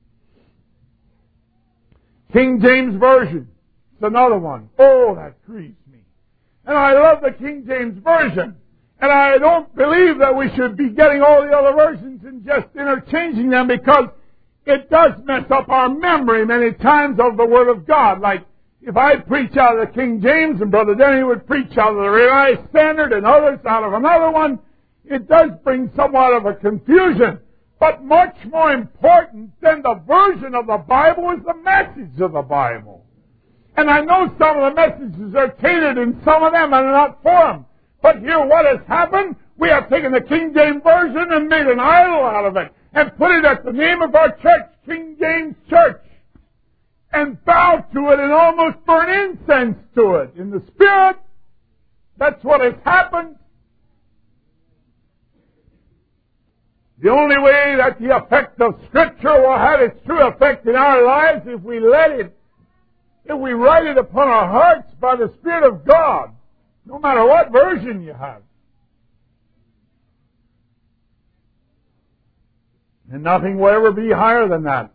King James Version. It's another one. Oh, that grieves me. And I love the King James Version. And I don't believe that we should be getting all the other versions and just interchanging them, because it does mess up our memory many times of the Word of God. Like, if I preach out of the King James and Brother Denny would preach out of the Revised Standard and others out of another one, it does bring somewhat of a confusion. But much more important than the version of the Bible is the message of the Bible. And I know some of the messages are tainted in some of them and are not for them. But here what has happened, we have taken the King James Version and made an idol out of it and put it at the name of our church, King James Church, and bowed to it and almost burn incense to it. In the Spirit, that's what has happened. The only way that the effect of Scripture will have its true effect in our lives if we let it, if we write it upon our hearts by the Spirit of God, no matter what version you have. And nothing will ever be higher than that.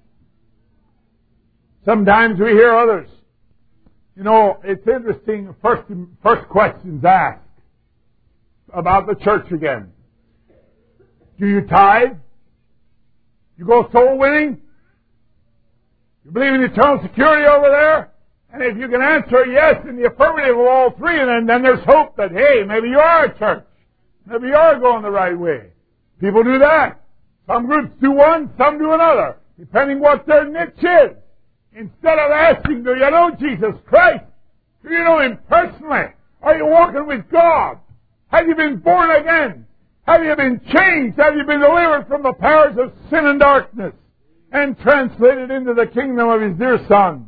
Sometimes we hear others. You know, it's interesting, first, first questions asked about the church again. Do you tithe? You go soul winning? You believe in eternal security over there? And if you can answer yes in the affirmative of all three, then, then there's hope that, hey, maybe you are a church. Maybe you are going the right way. People do that. Some groups do one, some do another, depending what their niche is. Instead of asking, do you know Jesus Christ? Do you know Him personally? Are you walking with God? Have you been born again? Have you been changed? Have you been delivered from the powers of sin and darkness and translated into the kingdom of His dear Son?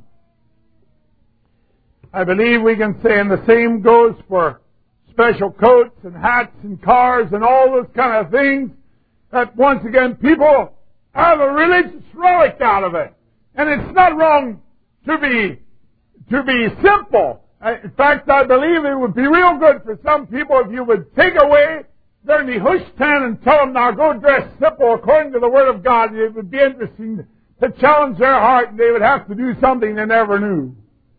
I believe we can say, and the same goes for special coats and hats and cars and all those kind of things, that once again people have a religious relic out of it. And it's not wrong to be to be simple. In fact, I believe it would be real good for some people if you would take away their nehushtan and tell them, now go dress simple according to the Word of God. It would be interesting to challenge their heart, and they would have to do something they never knew.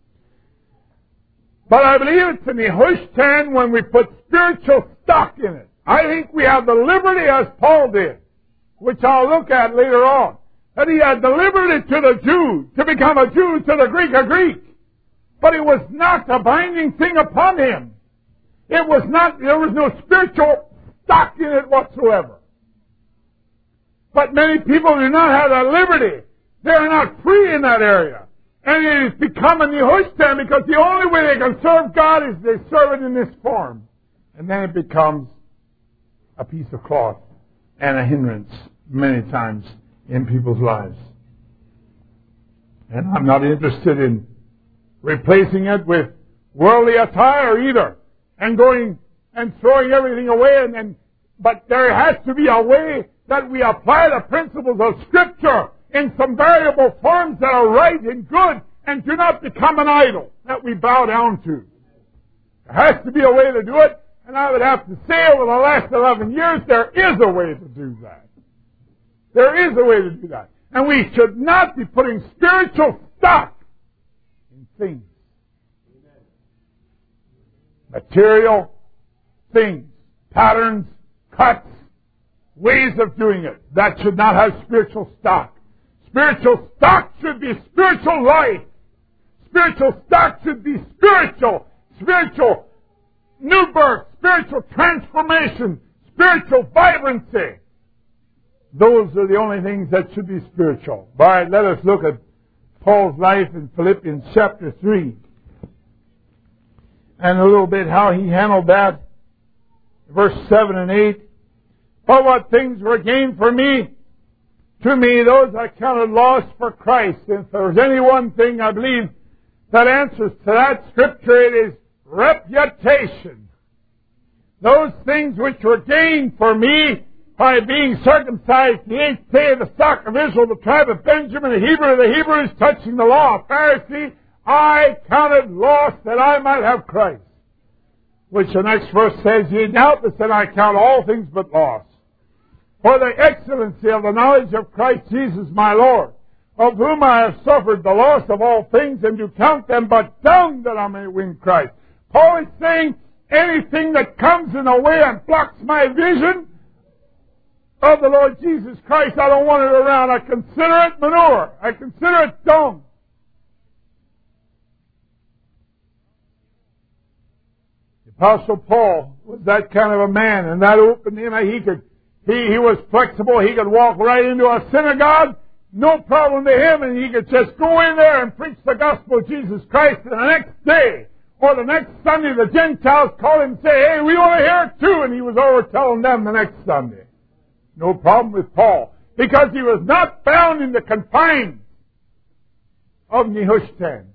But I believe it's a nehushtan when we put spiritual stock in it. I think we have the liberty as Paul did, which I'll look at later on. That he had delivered it to the Jew, to become a Jew, to the Greek a Greek. But it was not a binding thing upon him. It was not, there was no spiritual stock in it whatsoever. But many people do not have that liberty. They are not free in that area. And it has become a nehushtan because the only way they can serve God is they serve it in this form. And then it becomes a piece of cloth and a hindrance many times in people's lives. And I'm not interested in replacing it with worldly attire either, and going and throwing everything away. And then, but there has to be a way that we apply the principles of Scripture in some variable forms that are right and good, and do not become an idol that we bow down to. There has to be a way to do it, and I would have to say over the last eleven years, there is a way to do that. There is a way to do that. And we should not be putting spiritual stock in things. Material things, patterns, cuts, ways of doing it. That should not have spiritual stock. Spiritual stock should be spiritual life. Spiritual stock should be spiritual, spiritual new birth, spiritual transformation, spiritual vibrancy. Those are the only things that should be spiritual. All right, let us look at Paul's life in Philippians chapter three. And a little bit how he handled that. Verse seven and eight. But what things were gained for me, to me, those I counted loss for Christ. And if there's any one thing I believe that answers to that scripture, it is reputation. Those things which were gained for me, by being circumcised the eighth day of the stock of Israel, the tribe of Benjamin, the Hebrew of the Hebrews, touching the law of Pharisee, I counted loss that I might have Christ. Which the next verse says, ye doubtless that I count all things but loss, for the excellency of the knowledge of Christ Jesus my Lord, of whom I have suffered the loss of all things, and do count them but dung that I may win Christ. Paul is saying, anything that comes in the way and blocks my vision of the Lord Jesus Christ, I don't want it around. I consider it manure. I consider it dung. The Apostle Paul was that kind of a man, and that opened him. He could, he, he was flexible. He could walk right into a synagogue, no problem to him, and he could just go in there and preach the gospel of Jesus Christ. And the next day, or the next Sunday, the Gentiles called him and say, hey, we want to hear it too. And he was over telling them the next Sunday. No problem with Paul, because he was not bound in the confines of Nehushtan.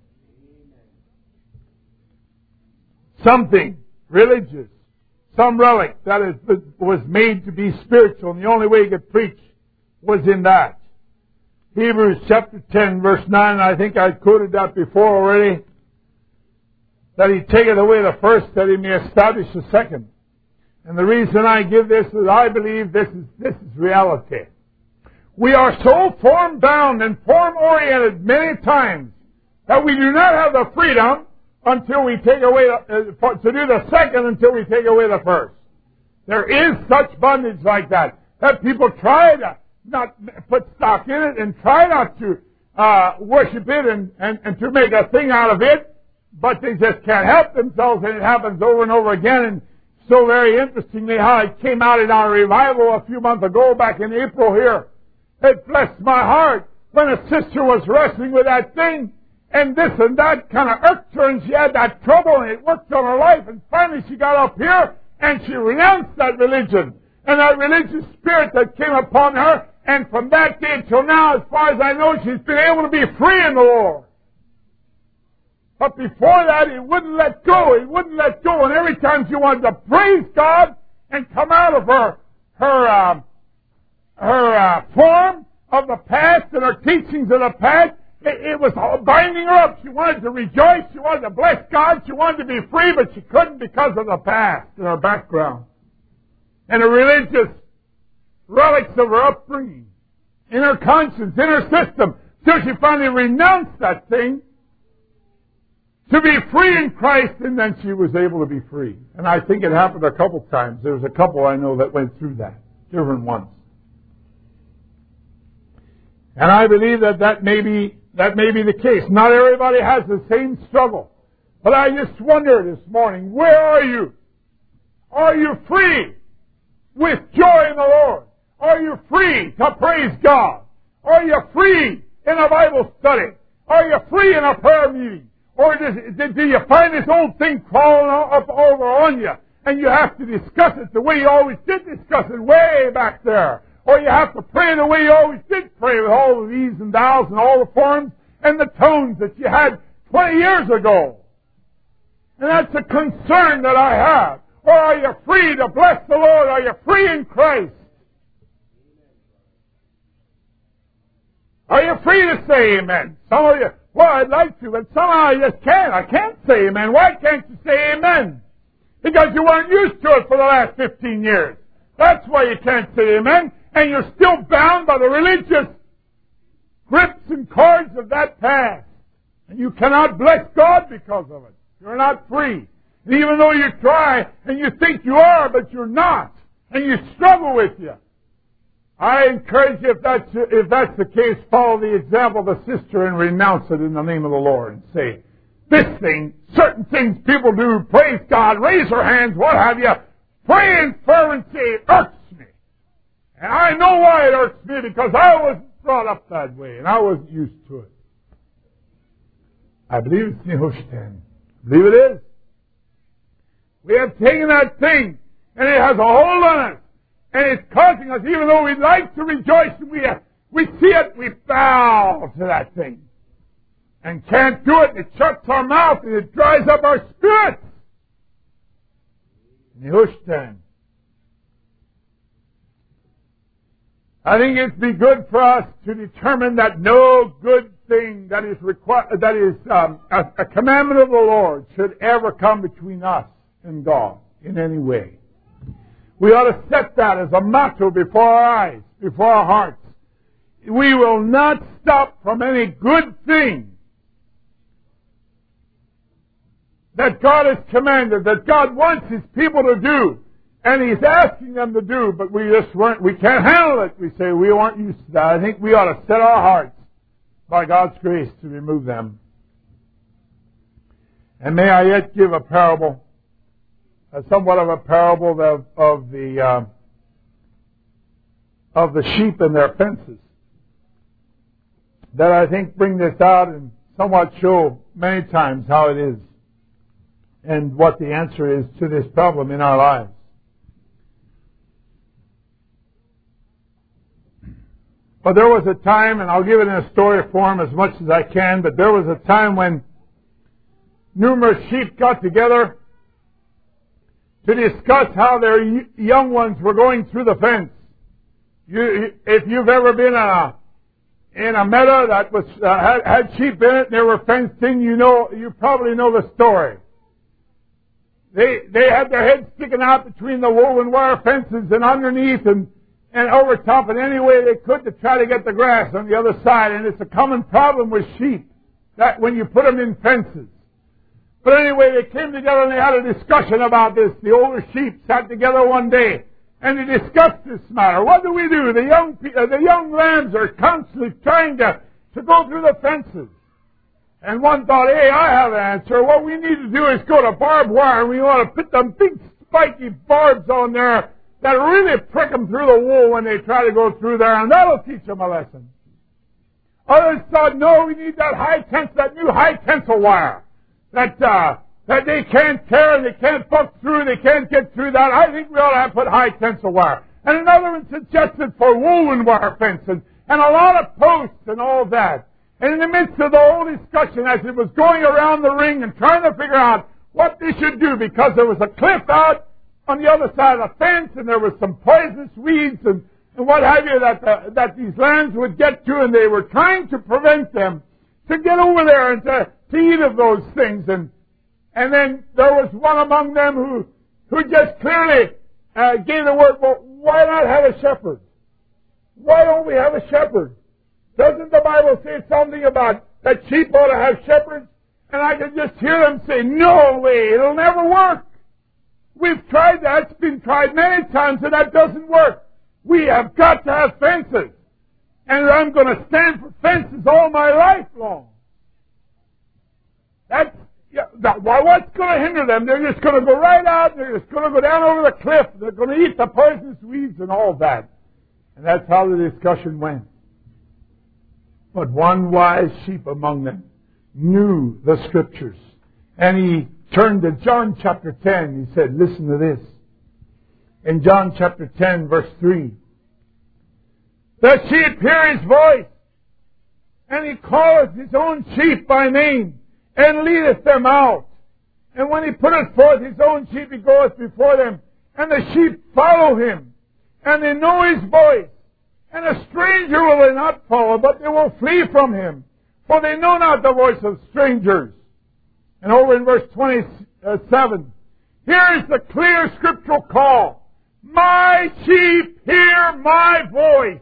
Something religious, some relic that is, was made to be spiritual, and the only way he could preach was in that. Hebrews chapter ten, verse nine, I think I quoted that before already, that he taketh away the first, that he may establish the second. And the reason I give this is I believe this is, this is reality. We are so form-bound and form-oriented many times that we do not have the freedom until we take away the, uh, to do the second until we take away the first. There is such bondage like that, that people try to not put stock in it and try not to uh, worship it and, and, and to make a thing out of it, but they just can't help themselves, and it happens over and over again. And so very interestingly how it came out in our revival a few months ago back in April here. It blessed my heart when a sister was wrestling with that thing, and this and that kind of irked her, and she had that trouble, and it worked on her life, and finally she got up here and she renounced that religion and that religious spirit that came upon her, and from that day till now, as far as I know, she's been able to be free in the Lord. But before that, he wouldn't let go. He wouldn't let go. And every time she wanted to praise God and come out of her her uh, her uh, form of the past and her teachings of the past, it, it was all binding her up. She wanted to rejoice. She wanted to bless God. She wanted to be free, but she couldn't because of the past and her background and the religious relics of her upbringing, in her conscience, in her system, till she finally renounced that thing to be free in Christ, and then she was able to be free. And I think it happened a couple times. There was a couple I know that went through that, different ones. And I believe that that may be, that may be the case. Not everybody has the same struggle. But I just wonder this morning, where are you? Are you free with joy in the Lord? Are you free to praise God? Are you free in a Bible study? Are you free in a prayer meeting? Or does, do you find this old thing crawling up over on you, and you have to discuss it the way you always did discuss it way back there? Or you have to pray the way you always did pray, with all the these and thous and all the forms and the tones that you had twenty years ago? And that's a concern that I have. Or are you free to bless the Lord? Are you free in Christ? Are you free to say amen? Some of you, well, I'd like to, but somehow I just can't. I can't say amen. Why can't you say amen? Because you weren't used to it for the last fifteen years. That's why you can't say amen. And you're still bound by the religious grips and cords of that past. And you cannot bless God because of it. You're not free. And even though you try and you think you are, but you're not. And you struggle with you. I encourage you, if that's, if that's the case, follow the example of the sister and renounce it in the name of the Lord and say, this thing, certain things people do, praise God, raise their hands, what have you, pray in fervency, it irks me. And I know why it irks me, because I wasn't brought up that way, and I wasn't used to it. I believe it's Nehushtan. I believe it is. We have taken that thing, and it has a hold on us. And it's causing us, even though we like to rejoice, we, we see it, we bow to that thing. And can't do it, and it shuts our mouth, and it dries up our spirits. Nehushtan. I think it'd be good for us to determine that no good thing that is requ- that is um, a, a commandment of the Lord should ever come between us and God in any way. We ought to set that as a motto before our eyes, before our hearts. We will not stop from any good thing that God has commanded, that God wants His people to do, and He's asking them to do, but we just weren't, we can't handle it. We say we weren't used to that. I think we ought to set our hearts by God's grace to remove them. And may I yet give a parable, a somewhat of a parable of, of the uh, of the sheep and their fences, that I think bring this out and somewhat show many times how it is and what the answer is to this problem in our lives. But there was a time, and I'll give it in a story form as much as I can, but there was a time when numerous sheep got together to discuss how their young ones were going through the fence. You, if you've ever been in a, in a meadow that was uh, had, had sheep in it and they were fenced in, you know, you probably know the story. They they had their heads sticking out between the woven wire fences and underneath and and over top in any way they could to try to get the grass on the other side. And it's a common problem with sheep that when you put them in fences. But anyway, they came together and they had a discussion about this. The older sheep sat together one day and they discussed this matter. What do we do? The young uh, the young lambs are constantly trying to, to go through the fences. And one thought, hey, I have an answer. What we need to do is go to barbed wire, and we want to put them big spiky barbs on there that really prick them through the wool when they try to go through there, and that'll teach them a lesson. Others thought, no, we need that high tensile, that new high tensile wire that uh, that they can't tear and they can't buck through, they can't get through that. I think we ought to have put high tensile wire. And another one suggested for woven wire fencing and a lot of posts and all that. And in the midst of the whole discussion, as it was going around the ring and trying to figure out what they should do, because there was a cliff out on the other side of the fence, and there was some poisonous weeds and, and what have you that the, that these lambs would get to, and they were trying to prevent them to get over there and to, to eat of those things. And and then there was one among them who who just clearly uh, gave the word, well, why not have a shepherd? Why don't we have a shepherd? Doesn't the Bible say something about that sheep ought to have shepherds? And I could just hear them say, no way, it'll never work. We've tried that. It's been tried many times, and that doesn't work. We have got to have fences. And I'm going to stand for fences all my life long. That's, yeah, that, well, what's going to hinder them? They're just going to go right out, and they're just going to go down over the cliff. They're going to eat the poisonous weeds and all that. And that's how the discussion went. But one wise sheep among them knew the Scriptures. And he turned to John chapter ten. He said, listen to this. In John chapter ten, verse three. The sheep hear his voice, and he calleth his own sheep by name, and leadeth them out. And when he putteth forth his own sheep, he goeth before them, and the sheep follow him, and they know his voice. And a stranger will they not follow, but they will flee from him, for they know not the voice of strangers. And over in verse twenty-seven, here is the clear scriptural call. My sheep hear my voice.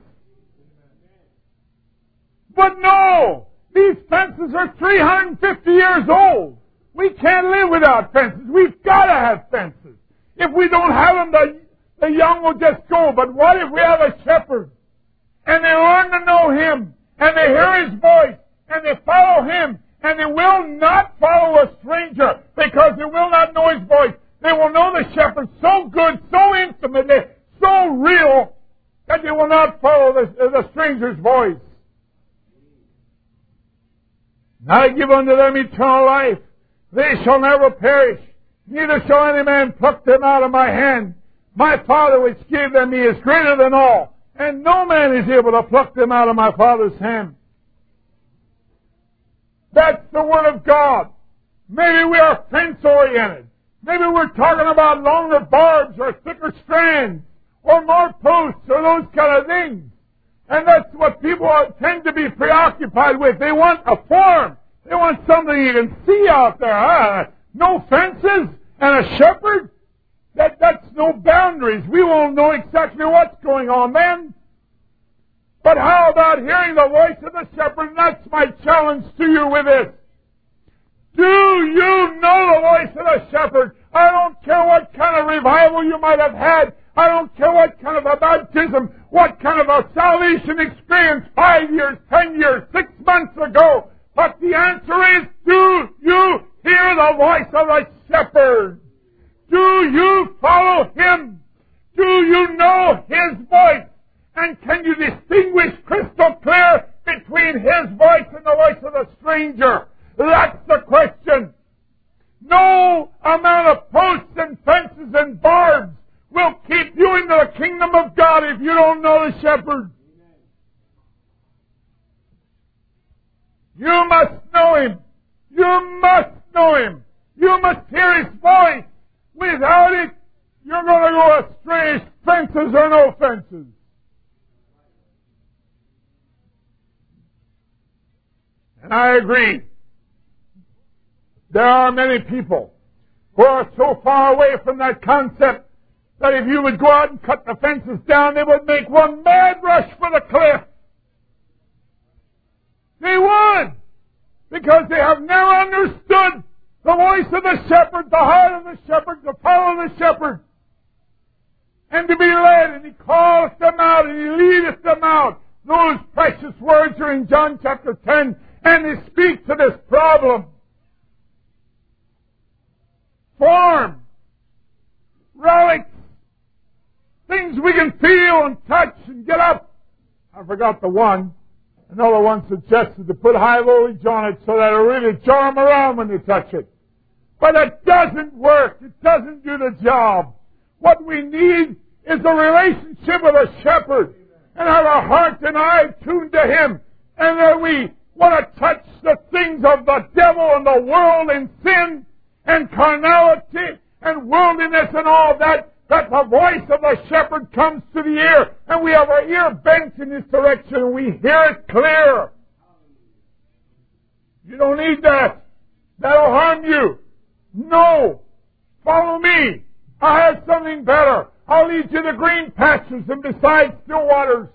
But no, these fences are three hundred fifty years old. We can't live without fences. We've got to have fences. If we don't have them, the, the young will just go. But what if we have a shepherd? And they learn to know him, and they hear his voice, and they follow him, and they will not follow a stranger, because they will not know his voice. They will know the shepherd so good, so intimately, so real, that they will not follow the, the stranger's voice. And I give unto them eternal life. They shall never perish, neither shall any man pluck them out of my hand. My Father which gave them me is greater than all, and no man is able to pluck them out of my Father's hand. That's the Word of God. Maybe we are fence-oriented. Maybe we're talking about longer barbs or thicker strands or more posts or those kind of things. And that's what people are, tend to be preoccupied with. They want a form. They want something you can see out there. Huh? No fences and a shepherd? that that's no boundaries. We won't know exactly what's going on then. But how about hearing the voice of the shepherd? And that's my challenge to you with this. Do you know the voice of the shepherd? I don't care what kind of revival you might have had. I don't care what kind of a baptism, what kind of a salvation experience five years, ten years, six months ago. But the answer is, do you hear the voice of the shepherd? Do you follow him? Do you know his voice? And can you distinguish crystal clear between his voice and the voice of the stranger? That's the question. No amount of posts and fences and barbs will keep you into the kingdom of God if you don't know the shepherd. You must know him. You must know him. You must hear his voice. Without it, you're going to go astray, fences or no fences. And I agree. There are many people who are so far away from that concept that if you would go out and cut the fences down, they would make one mad rush for the cliff. They would. Because they have never understood the voice of the shepherd, the heart of the shepherd, to follow the shepherd. And to be led, and he calleth them out, and he leadeth them out. Those precious words are in John chapter ten, and they speak to this problem. Form, relics, things we can feel and touch and get up. I forgot the one. Another one suggested to put high voltage on it so that it'll really jar them around when you touch it. But it doesn't work. It doesn't do the job. What we need is a relationship with a shepherd and have our heart and eye tuned to him. And that we want to touch the things of the devil and the world and sin and carnality and worldliness and all that, that the voice of the shepherd comes to the ear, and we have our ear bent in this direction, and we hear it clear. You don't need that. That'll harm you. No. Follow me. I have something better. I'll lead you to green pastures and beside still waters.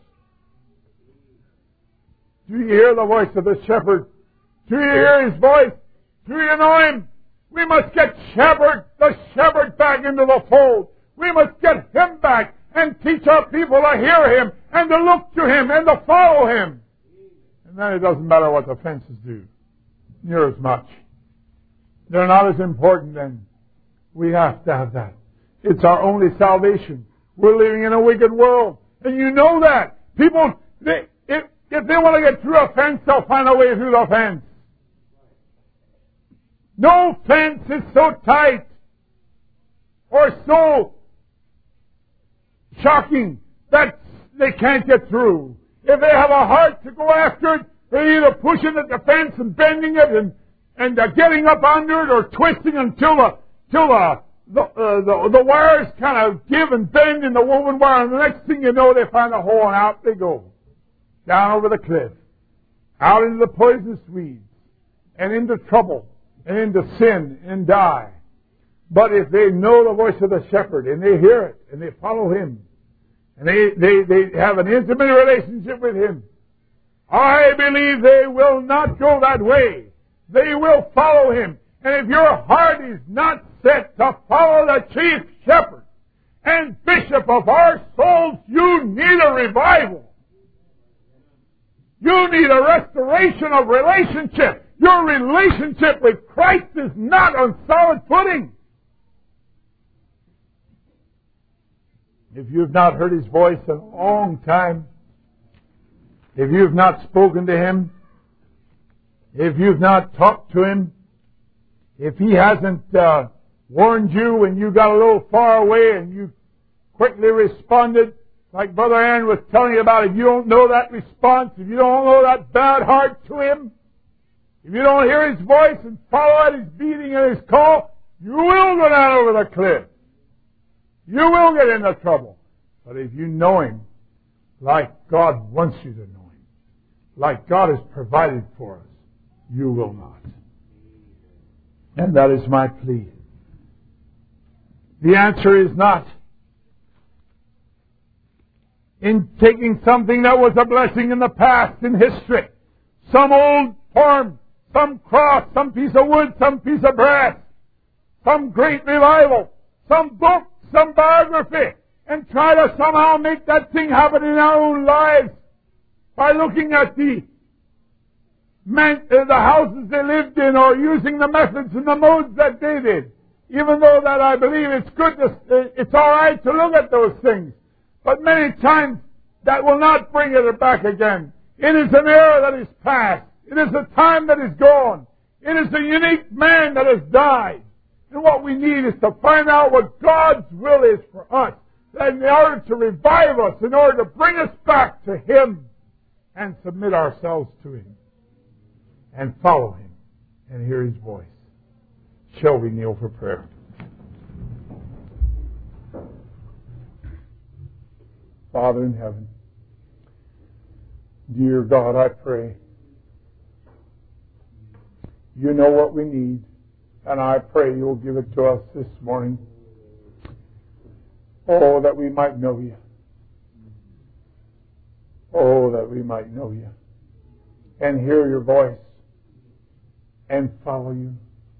Do you hear the voice of the shepherd? Do you hear his voice? Do you know him? We must get shepherd, the shepherd back into the fold. We must get him back and teach our people to hear him and to look to him and to follow him. And then it doesn't matter what the fences do, near as much. They're not as important then. We have to have that. It's our only salvation. We're living in a wicked world. And you know that. People, they, if, if they want to get through a fence, they'll find a way through the fence. No fence is so tight or so shocking that they can't get through. If they have a heart to go after it, they're either pushing at the fence and bending it and, and uh, getting up under it or twisting until the, till the, the, uh, the, the wires kind of give and bend in the woven wire. And the next thing you know, they find a hole and out they go. Down over the cliff. Out into the poisonous weeds. And into trouble. And into sin and die. But if they know the voice of the shepherd and they hear it and they follow him and they, they, they have an intimate relationship with him, I believe they will not go that way. They will follow him. And if your heart is not set to follow the chief shepherd and bishop of our souls, you need a revival. You need a restoration of relationship. Your relationship with Christ is not on solid footing. If you've not heard his voice in a long time, if you've not spoken to him, if you've not talked to him, if he hasn't uh, warned you when you got a little far away and you quickly responded, like Brother Aaron was telling you about, if you don't know that response, if you don't know that bad heart to him, if you don't hear his voice and follow at his beating and his call, you will go down over the cliff. You will get into trouble. But if you know him like God wants you to know him, like God has provided for us, you will not. And that is my plea. The answer is not in taking something that was a blessing in the past, in history, some old form, some cross, some piece of wood, some piece of brass, some great revival, some book, some biography, and try to somehow make that thing happen in our own lives by looking at the men, uh, the houses they lived in, or using the methods and the modes that they did. Even though that I believe it's good to, uh, it's all right to look at those things, but many times that will not bring it back again. It is an era that is past. It is a time that is gone. It is a unique man that has died. And what we need is to find out what God's will is for us, in order to revive us, in order to bring us back to Him and submit ourselves to Him and follow Him and hear His voice. Shall we kneel for prayer? Father in heaven, dear God, I pray, you know what we need, and I pray you'll give it to us this morning. Oh, that we might know you. Oh, that we might know you and hear your voice and follow you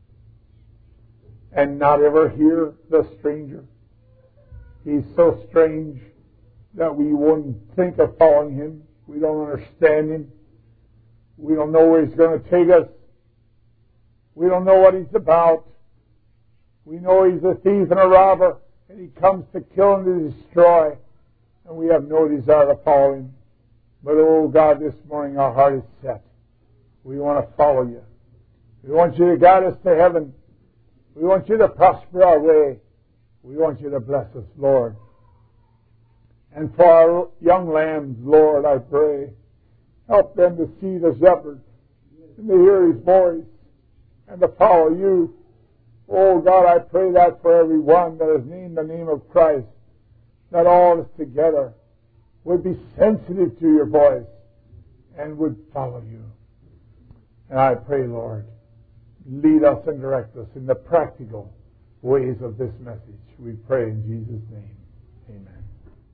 and not ever hear the stranger. He's so strange that we wouldn't think of following him. We don't understand him. We don't know where he's going to take us. We don't know what he's about. We know he's a thief and a robber, and he comes to kill and to destroy, and we have no desire to follow him. But, oh God, this morning our heart is set. We want to follow you. We want you to guide us to heaven. We want you to prosper our way. We want you to bless us, Lord. And for our young lambs, Lord, I pray, help them to see the shepherd and to hear his voice and to follow you. Oh God, I pray that for everyone that has named the name of Christ, that all of us together would be sensitive to your voice and would follow you. And I pray, Lord, lead us and direct us in the practical ways of this message. We pray in Jesus' name. Amen.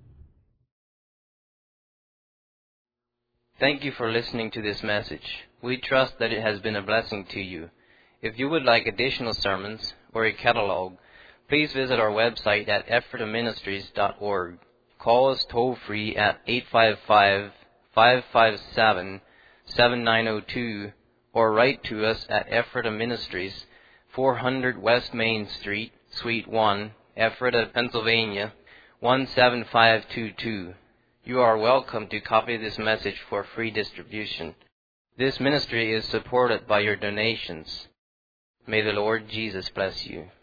Thank you for listening to this message. We trust that it has been a blessing to you. If you would like additional sermons or a catalog, please visit our website at ephrata ministries dot org. Call us toll-free at eight five five, five five seven, seven nine zero two or write to us at Ephrata Ministries, four hundred West Main Street, Suite one, Ephrata, Pennsylvania, one seven five two two. You are welcome to copy this message for free distribution. This ministry is supported by your donations. May the Lord Jesus bless you.